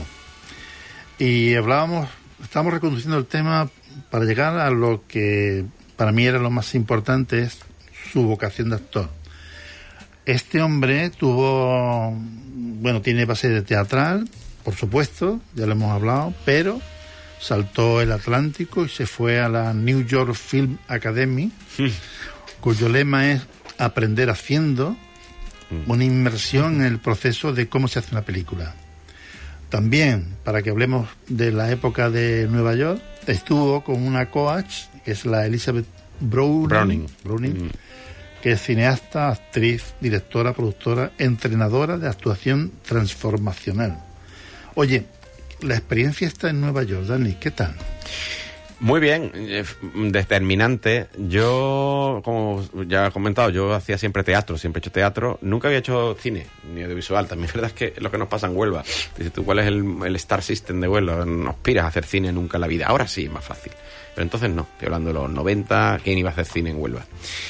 Y hablábamos, estábamos reconduciendo el tema para llegar a lo que para mí era lo más importante, es su vocación de actor. Este hombre tuvo, bueno, tiene base de teatral, por supuesto, ya lo hemos hablado, pero saltó el Atlántico y se fue a la New York Film Academy, sí. cuyo lema es aprender haciendo, una inmersión en el proceso de cómo se hace una película. También, para que hablemos de la época de Nueva York, estuvo con una coach, que es la Elizabeth Browning, Browning. Browning Mm. que es cineasta, actriz, directora, productora, entrenadora de actuación transformacional. Oye, la experiencia está en Nueva York, Dani, ¿qué tal? Muy bien, eh, determinante. Yo, como ya he comentado, yo hacía siempre teatro, siempre he hecho teatro. Nunca había hecho cine, ni audiovisual. También es verdad que es lo que nos pasa en Huelva. Dices tú, ¿cuál es el, el Star System de Huelva? No aspiras a hacer cine nunca en la vida. Ahora sí, es más fácil. Pero entonces no. Estoy hablando de los noventa, ¿quién iba a hacer cine en Huelva?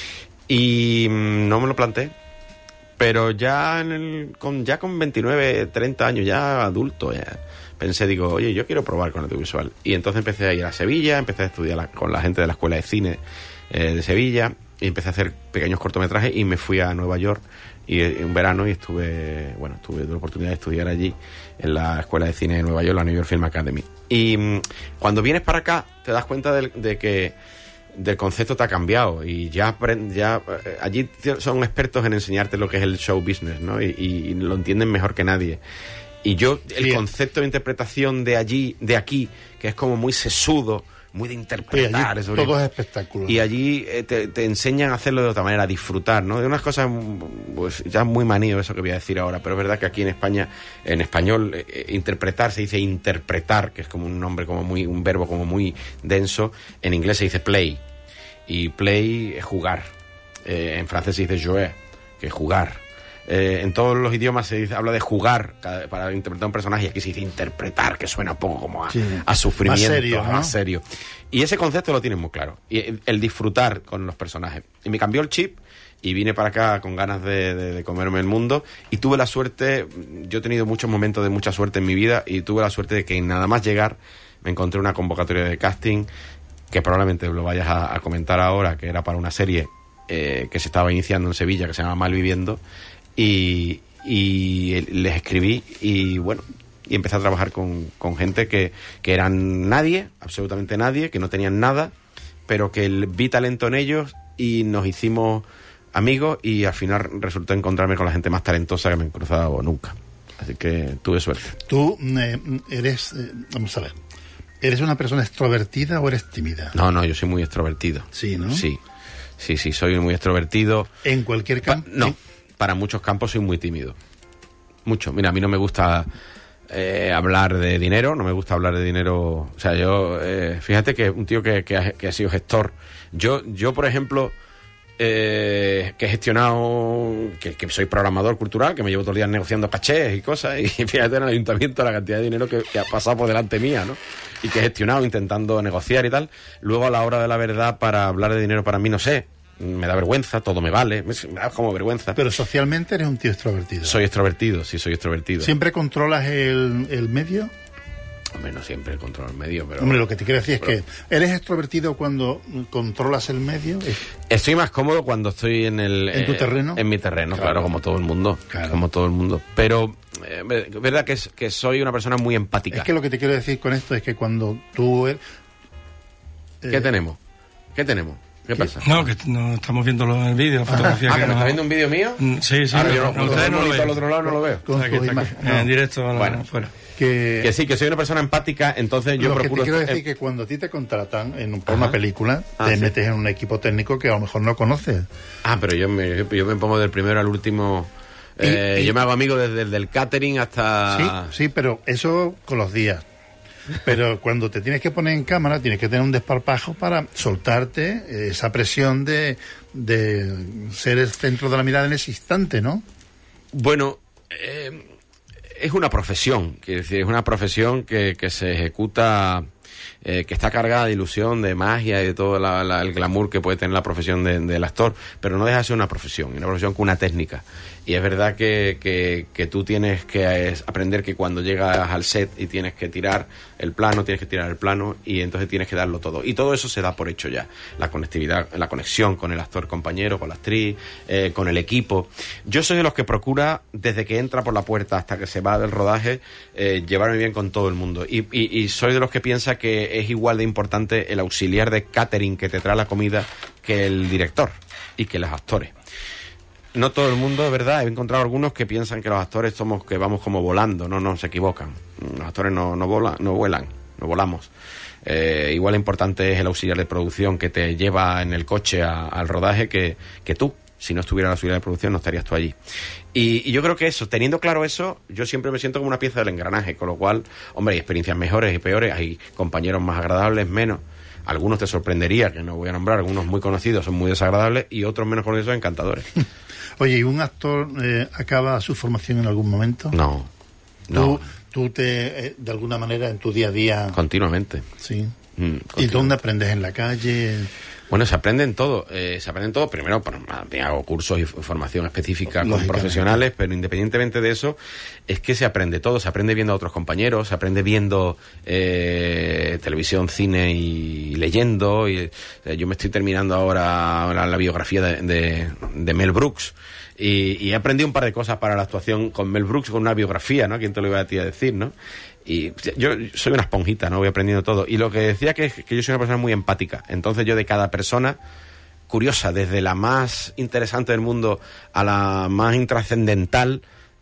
Y mmm, no me lo planteé. Pero ya, en el, con, ya con veintinueve, treinta años, ya adulto, ya... pensé, digo, oye, yo quiero probar con audiovisual. Y entonces empecé a ir a Sevilla, empecé a estudiar la, con la gente de la Escuela de Cine eh, de Sevilla, y empecé a hacer pequeños cortometrajes y me fui a Nueva York y un verano y estuve, bueno, tuve la oportunidad de estudiar allí en la Escuela de Cine de Nueva York, la New York Film Academy. Y mmm, cuando vienes para acá te das cuenta de, de que del concepto te ha cambiado y ya, ya eh, allí son expertos en enseñarte lo que es el show business, ¿no? Y, y, y lo entienden mejor que nadie. Y yo, el Bien. concepto de interpretación de allí, de aquí, que es como muy sesudo, muy de interpretar. Eso todo es espectáculo. Y allí eh, te, te enseñan a hacerlo de otra manera, a disfrutar, ¿no? De unas cosas, pues ya muy manío eso que voy a decir ahora, pero es verdad que aquí en España, en español, eh, interpretar se dice interpretar, que es como un nombre, como muy, un verbo como muy denso. En inglés se dice play, y play es jugar. Eh, en francés se dice jouer, que es jugar. Eh, en todos los idiomas se dice, habla de jugar cada, para interpretar un personaje, y aquí se dice interpretar, que suena un poco como a, sí, a sufrimiento, más serio, ¿no? Más serio. Y ese concepto lo tienen muy claro, y el, el disfrutar con los personajes. Y me cambió el chip y vine para acá con ganas de, de, de comerme el mundo, y tuve la suerte, yo he tenido muchos momentos de mucha suerte en mi vida, y tuve la suerte de que nada más llegar me encontré una convocatoria de casting que probablemente lo vayas a, a comentar ahora, que era para una serie eh, que se estaba iniciando en Sevilla, que se llama Malviviendo. Y, y les escribí y bueno, y empecé a trabajar con, con gente que, que eran nadie, absolutamente nadie, que no tenían nada, pero que vi talento en ellos y nos hicimos amigos, y al final resultó encontrarme con la gente más talentosa que me he cruzado nunca. Así que tuve suerte. Tú eh, eres, eh, vamos a ver, ¿eres una persona extrovertida o eres tímida? No, no, yo soy muy extrovertido. Sí, ¿no? Sí, sí, sí, soy muy extrovertido. ¿En cualquier campo? Pa- no. Para muchos campos soy muy tímido. Mucho. Mira, a mí no me gusta eh, hablar de dinero, no me gusta hablar de dinero. O sea, yo, eh, fíjate que un tío que, que, ha, que ha sido gestor. Yo, yo por ejemplo, eh, que he gestionado, que, que soy programador cultural, que me llevo todos los días negociando cachés y cosas, y fíjate en el ayuntamiento la cantidad de dinero que, que ha pasado por delante mía, ¿no? Y que he gestionado intentando negociar y tal. Luego, a la hora de la verdad, para hablar de dinero, para mí, no sé. Me da vergüenza, todo me vale, me da como vergüenza. Pero socialmente eres un tío extrovertido. Soy extrovertido, sí, soy extrovertido. ¿Siempre controlas el, el medio? Hombre, no siempre controlo el medio, pero... Hombre, lo que te quiero decir pero... es que ¿eres extrovertido cuando controlas el medio? Estoy más cómodo cuando estoy en el... ¿En tu terreno? En mi terreno, claro, claro como todo el mundo. Claro. Como todo el mundo. Pero es eh, verdad que, es, que soy una persona muy empática. Es que lo que te quiero decir con esto es que cuando tú... Er, eh... ¿Qué tenemos? ¿Qué tenemos? ¿Qué pasa? No, que no estamos viendo el vídeo, la fotografía. Ah, que ¿que me no... está viendo un vídeo mío? Mm, sí, sí. Ahora no, yo no, no, no, ustedes no, no lo ven. al otro lado no lo veo. Con Aquí, está aquí, no. En directo, bueno, fuera. Que, que sí, que soy una persona empática, entonces yo lo procuro... que te quiero decir eh, es que cuando a ti te contratan en un, por una película, ah, te sí. metes en un equipo técnico que a lo mejor no conoces. Ah, pero yo me, yo me pongo del primero al último... Eh, y, y, yo me hago amigo desde, desde el catering hasta... Sí, sí, pero eso con los días. Pero cuando te tienes que poner en cámara, tienes que tener un desparpajo para soltarte esa presión de, de ser el centro de la mirada en ese instante, ¿no? Bueno, eh, es una profesión, quiero decir, es una profesión que, que se ejecuta eh, que está cargada de ilusión, de magia y de todo la, la, el glamour que puede tener la profesión de, del actor, pero no deja de ser una profesión, una profesión con una técnica. Y es verdad que, que, que tú tienes que aprender que cuando llegas al set y tienes que tirar el plano, tienes que tirar el plano y entonces tienes que darlo todo. Y todo eso se da por hecho ya. La conectividad, la conexión con el actor compañero, con la actriz, eh, con el equipo. Yo soy de los que procura, desde que entra por la puerta hasta que se va del rodaje, eh, llevarme bien con todo el mundo. Y, y, y soy de los que piensa que es igual de importante el auxiliar de catering que te trae la comida que el director y que los actores. No todo el mundo, es verdad, he encontrado algunos que piensan que los actores somos que vamos como volando, no, no, se equivocan. Los actores no, no, volan, no vuelan, no volamos. Eh, igual de importante es el auxiliar de producción que te lleva en el coche a, al rodaje que, que tú. Si no estuviera el auxiliar de producción, no estarías tú allí. Y, y yo creo que eso, teniendo claro eso, yo siempre me siento como una pieza del engranaje, con lo cual, hombre, hay experiencias mejores y peores, hay compañeros más agradables, menos. Algunos te sorprendería, que no voy a nombrar, algunos muy conocidos son muy desagradables y otros menos conocidos son encantadores. Oye, ¿y un actor eh, acaba su formación en algún momento? No, no. ¿Tú, tú te, eh, de alguna manera, en tu día a día... Continuamente. Sí. Mm, ¿Y dónde aprendes? ¿En la calle? Bueno, se aprende en todo. Eh, se aprende en todo. Primero, por, hago cursos y formación específica con profesionales, pero independientemente de eso, es que se aprende todo. Se aprende viendo a otros compañeros, se aprende viendo eh, televisión, cine y leyendo. Y, eh, yo me estoy terminando ahora la, la biografía de, de, de Mel Brooks. Y, y he aprendido un par de cosas para la actuación con Mel Brooks, con una biografía, ¿no? ¿Quién te lo iba a ti a decir, no? Y yo soy una esponjita, ¿no? Voy aprendiendo todo. Y lo que decía que es que yo soy una persona muy empática. Entonces yo de cada persona, curiosa, desde la más interesante del mundo a la más intrascendental,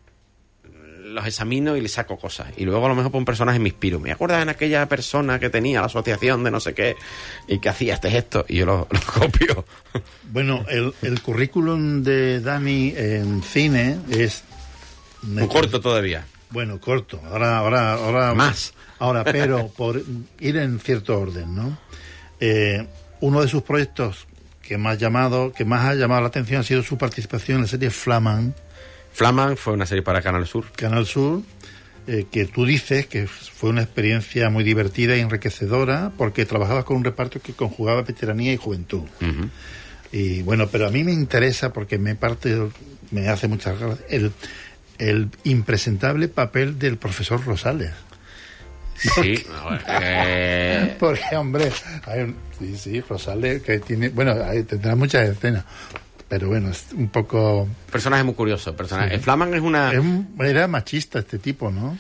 los examino y les saco cosas. Y luego a lo mejor por un personaje me inspiro. ¿Me acuerdas en aquella persona que tenía la asociación de no sé qué y que hacía este gesto? Y yo lo, lo copio. Bueno, el, el currículum de Dani en cine es... Muy corto todavía. Bueno, corto. Ahora, ahora, ahora... Más. Ahora, pero por ir en cierto orden, ¿no? Eh, uno de sus proyectos que más llamado, que más ha llamado la atención ha sido su participación en la serie Flaman. Flaman fue una serie para Canal Sur. Canal Sur, eh, que tú dices que fue una experiencia muy divertida y enriquecedora porque trabajabas con un reparto que conjugaba veteranía y juventud. Uh-huh. Y bueno, pero a mí me interesa porque me parte, me hace muchas gracias el, el impresentable papel del profesor Rosales. Porque, sí, eh... porque hombre, hay, sí, sí, Rosales que tiene, bueno, hay, tendrá muchas escenas. Pero bueno, es un poco... Personaje muy curioso. Personaje. Sí. Flaman es una... Es un... Era machista este tipo, ¿no?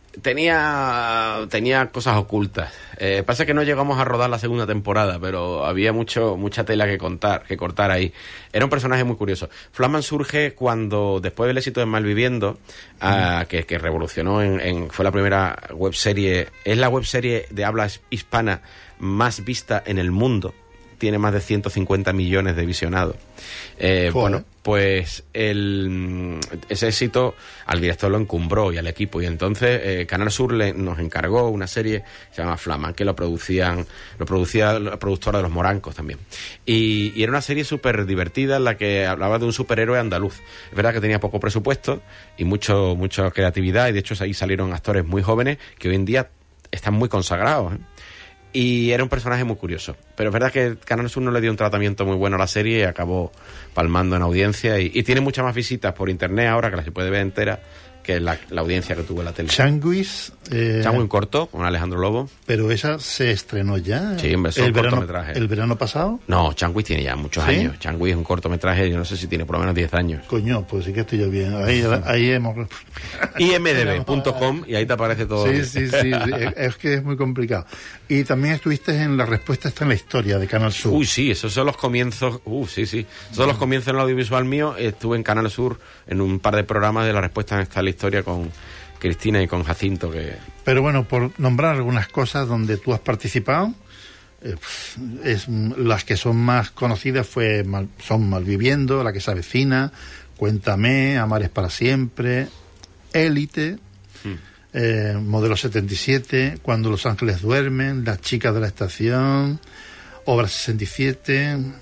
Tenía tenía cosas ocultas. Eh, pasa que no llegamos a rodar la segunda temporada, pero había mucho mucha tela que contar, que cortar ahí. Era un personaje muy curioso. Flaman surge cuando, después del éxito de Malviviendo, mm. uh, que, que revolucionó, en, en fue la primera webserie, es la webserie de habla hispana más vista en el mundo. Tiene más de ciento cincuenta millones de visionados. Eh, bueno, pues el, ese éxito al director lo encumbró y al equipo. Y entonces eh, Canal Sur le, nos encargó una serie que se llama Flaman, que lo producían, lo producía la productora de Los Morancos también. Y, y era una serie súper divertida en la que hablaba de un superhéroe andaluz. Es verdad que tenía poco presupuesto y mucho, mucha creatividad. Y de hecho ahí salieron actores muy jóvenes que hoy en día están muy consagrados, ¿eh? Y era un personaje muy curioso. Pero es verdad que Canal Sur no le dio un tratamiento muy bueno a la serie y acabó palmando en audiencia. Y, y tiene muchas más visitas por internet ahora, que la se puede ver entera, que la, la audiencia que tuvo en la tele. Changuis. Eh, Changuis corto, con Alejandro Lobo. Pero esa se estrenó ya. Sí, hombre, son el cortometrajes. Verano, ¿El verano pasado? No, Changuis tiene ya muchos ¿Sí? años. Changuis es un cortometraje, yo no sé si tiene por lo menos diez años. Coño, pues sí que estoy yo bien. Ahí, ahí hemos... I M D B punto com y ahí te aparece todo. Sí, sí, sí, sí. Es que es muy complicado. Y también estuviste en La Respuesta está en la historia de Canal Sur. Uy, sí, esos son los comienzos. Uh, sí, sí. Esos son los comienzos en el audiovisual mío. Estuve en Canal Sur en un par de programas de La Respuesta está en la historia con Cristina y con Jacinto. que Pero bueno, por nombrar algunas cosas donde tú has participado, eh, es, las que son más conocidas fue mal, son Malviviendo, La que se avecina, Cuéntame, Amar es para siempre, Élite, hmm. eh, Modelo setenta y siete, Cuando los ángeles duermen, Las chicas de la estación, Obra sesenta y siete,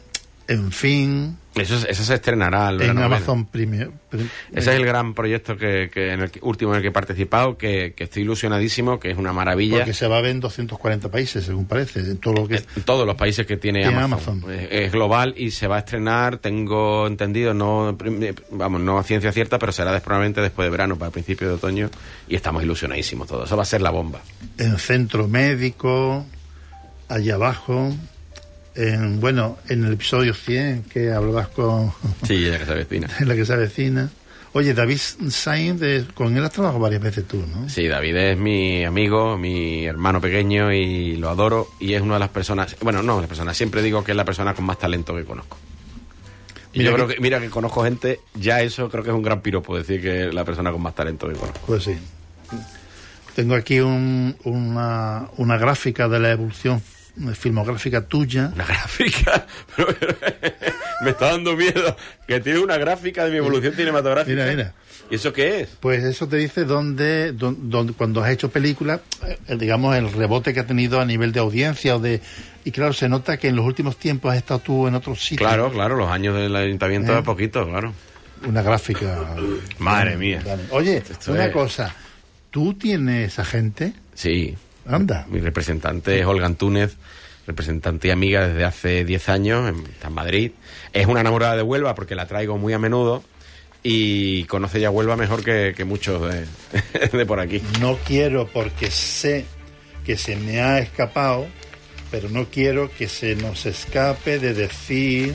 En fin... Eso, eso se estrenará el en verano Amazon Premium. Ese es el gran proyecto que, que en el que- último en el que he participado, que, que estoy ilusionadísimo, que es una maravilla. Porque se va a ver en doscientos cuarenta países, según parece, en todo lo que... En todos los países que tiene, Tiene Amazon. Amazon. Es, es global y se va a estrenar, tengo entendido, no vamos, no a ciencia cierta, pero será des- probablemente después de verano, para principios de otoño, y estamos ilusionadísimos todos. Eso va a ser la bomba. En centro médico, allá abajo, en, bueno, en el episodio cien que hablabas con... Sí, ya que se avecina. en la que se avecina. Oye, David Sainz, de- con él has trabajado varias veces tú, ¿no? Sí, David es mi amigo, mi hermano pequeño y lo adoro, y es una de las personas, bueno, no las personas, siempre digo que es la persona con más talento que conozco. Y Mira yo que- creo que, mira que conozco gente, ya eso creo que es un gran piropo, decir que es la persona con más talento que conozco. Pues sí. Tengo aquí un- una, una gráfica de la evolución filmográfica tuya. Una gráfica, pero, me está dando miedo, que tiene una gráfica de mi evolución cinematográfica. Mira, mira. ¿Y eso qué es? Pues eso te dice dónde, dónde, dónde- cuando has hecho películas, eh, digamos, el rebote que ha tenido a nivel de audiencia o de... Y claro, se nota que en los últimos tiempos has estado tú en otros sitios. Claro, claro, los años del ayuntamiento ¿Eh? es poquito, claro. Una gráfica. Madre mía. Dale. Oye, Esto una es- cosa. ¿Tú tienes agente? Sí. Anda. Mi representante es Olga Antúnez, representante y amiga desde hace diez años, en, está en Madrid. Es una enamorada de Huelva porque la traigo muy a menudo y conoce ya Huelva mejor que, que muchos de, de por aquí. No quiero, porque sé que se me ha escapado, pero no quiero que se nos escape de decir...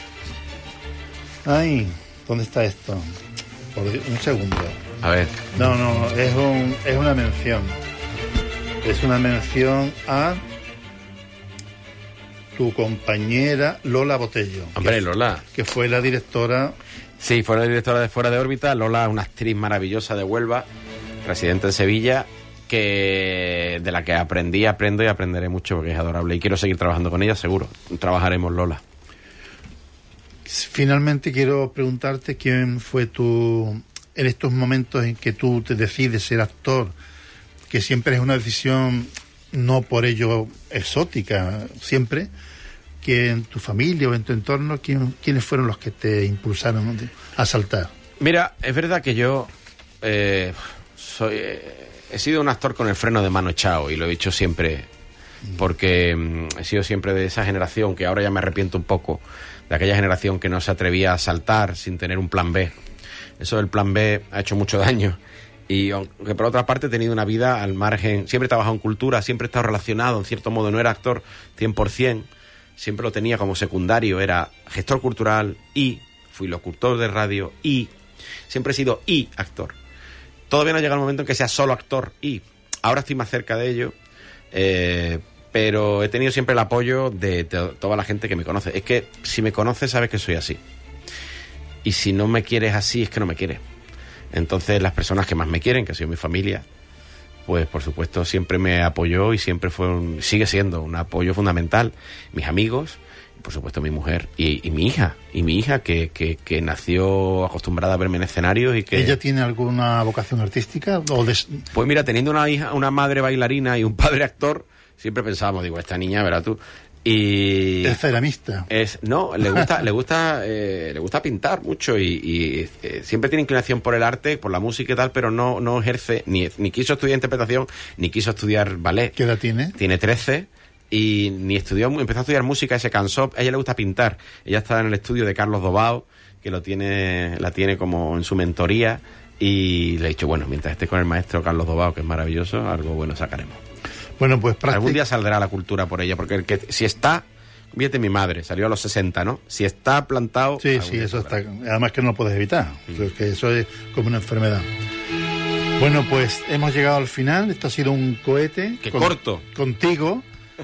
Ay, ¿dónde está esto? Por Dios, un segundo. A ver, No, no, no, es, un, es una mención. Es una mención a tu compañera Lola Botello. hombre, que, Lola. que fue la directora. Sí, fue la directora de Fuera de órbita. Lola, una actriz maravillosa de Huelva, residente en Sevilla, que de la que aprendí, aprendo y aprenderé mucho porque es adorable. Y quiero seguir trabajando con ella, seguro. Trabajaremos, Lola. Finalmente quiero preguntarte quién fue tu... En estos momentos en que tú te decides ser actor, que siempre es una decisión no por ello exótica, siempre, que en tu familia o en tu entorno, ¿quién, ¿quiénes fueron los que te impulsaron a saltar? Mira, es verdad que yo eh, soy, eh, he sido un actor con el freno de mano echado y lo he dicho siempre porque mm, he sido siempre de esa generación que ahora ya me arrepiento un poco, de aquella generación que no se atrevía a saltar sin tener un plan B. Eso del plan B ha hecho mucho daño y aunque por otra parte he tenido una vida al margen, siempre he trabajado en cultura, siempre he estado relacionado, en cierto modo no era actor cien por ciento, siempre lo tenía como secundario, era gestor cultural y fui locutor de radio y siempre he sido y actor. Todavía no llega el momento en que sea solo actor y ahora estoy más cerca de ello, eh, pero he tenido siempre el apoyo de, de toda la gente que me conoce. Es que si me conoces sabes que soy así. Y si no me quieres así, es que no me quieres. Entonces, las personas que más me quieren, que ha sido mi familia, pues por supuesto siempre me apoyó y siempre fue un, sigue siendo un apoyo fundamental. Mis amigos, y por supuesto mi mujer y, y mi hija. Y mi hija que, que, que nació acostumbrada a verme en escenarios y que... ¿Ella tiene alguna vocación artística? O de... Pues mira, teniendo una hija, una madre bailarina y un padre actor, siempre pensábamos, digo, esta niña, verás tú... Y Es ceramista. es no le gusta le gusta eh, le gusta pintar mucho y, y eh, siempre tiene inclinación por el arte, por la música y tal, pero no no ejerce ni ni quiso estudiar interpretación ni quiso estudiar ballet. ¿Qué edad tiene? Tiene trece y ni estudió, empezó a estudiar música y se cansó. A ella le gusta pintar. Ella está en el estudio de Carlos Dobao, que lo tiene la tiene como en su mentoría, y le he dicho, bueno, mientras esté con el maestro Carlos Dobao, que es maravilloso, algo bueno sacaremos. Bueno, pues Algún prácticamente... día saldrá la cultura por ella, porque el que si está, fíjate, mi madre salió a los sesenta, ¿no? Si está plantado... Sí, algún sí, día eso saldrá. está... Además que no lo puedes evitar. O sea, que eso es como una enfermedad. Bueno, pues hemos llegado al final. Esto ha sido un cohete. ¡Qué corto! Contigo.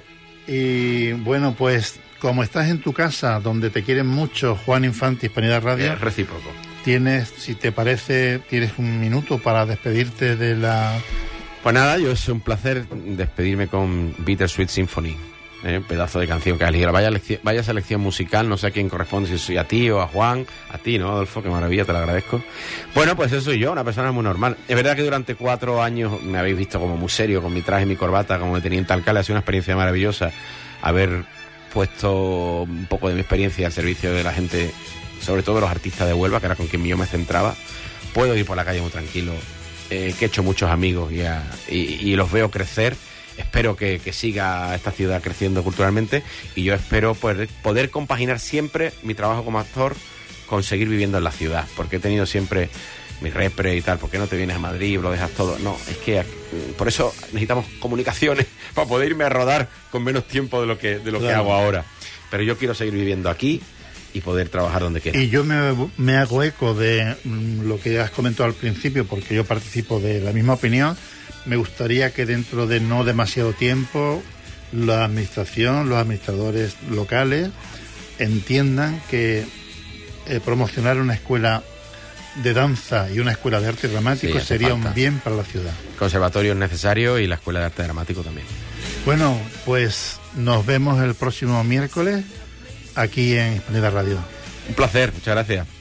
Y bueno, pues como estás en tu casa, donde te quieren mucho, Juan Infante, Hispanidad Radio, Es recíproco. tienes, si te parece, tienes un minuto para despedirte de la... Pues nada, yo es un placer despedirme con Bittersweet Symphony, ¿eh? Un pedazo de canción que has elegido. Vaya, lección- vaya selección musical, no sé a quién corresponde, si soy a ti o a Juan, a ti, ¿no, Adolfo? Qué maravilla, te lo agradezco. Bueno, pues eso soy yo, una persona muy normal. Es verdad que durante cuatro años me habéis visto como muy serio, con mi traje y mi corbata, como de teniente alcalde. Ha sido una experiencia maravillosa haber puesto un poco de mi experiencia al servicio de la gente, sobre todo de los artistas de Huelva, que era con quien yo me centraba. Puedo ir por la calle muy tranquilo, eh, que he hecho muchos amigos y, a, y, y los veo crecer. Espero que, que siga esta ciudad creciendo culturalmente, y yo espero poder, poder compaginar siempre mi trabajo como actor con seguir viviendo en la ciudad, porque he tenido siempre mi repre y tal. ¿Por qué no te vienes a Madrid y lo dejas todo? No, es que por eso necesitamos comunicaciones para poder irme a rodar con menos tiempo de lo que, de lo claro. que hago ahora. Pero yo quiero seguir viviendo aquí y poder trabajar donde quiera. Y yo me, me hago eco de mm, lo que has comentado al principio, porque yo participo de la misma opinión. Me gustaría que dentro de no demasiado tiempo la administración, los administradores locales entiendan que eh, promocionar una escuela de danza y una escuela de arte dramático sí, sería falta. un bien para la ciudad. El conservatorio es necesario y la escuela de arte dramático también. Bueno, pues nos vemos el próximo miércoles aquí en Hispanidad Radio. Un placer, muchas gracias.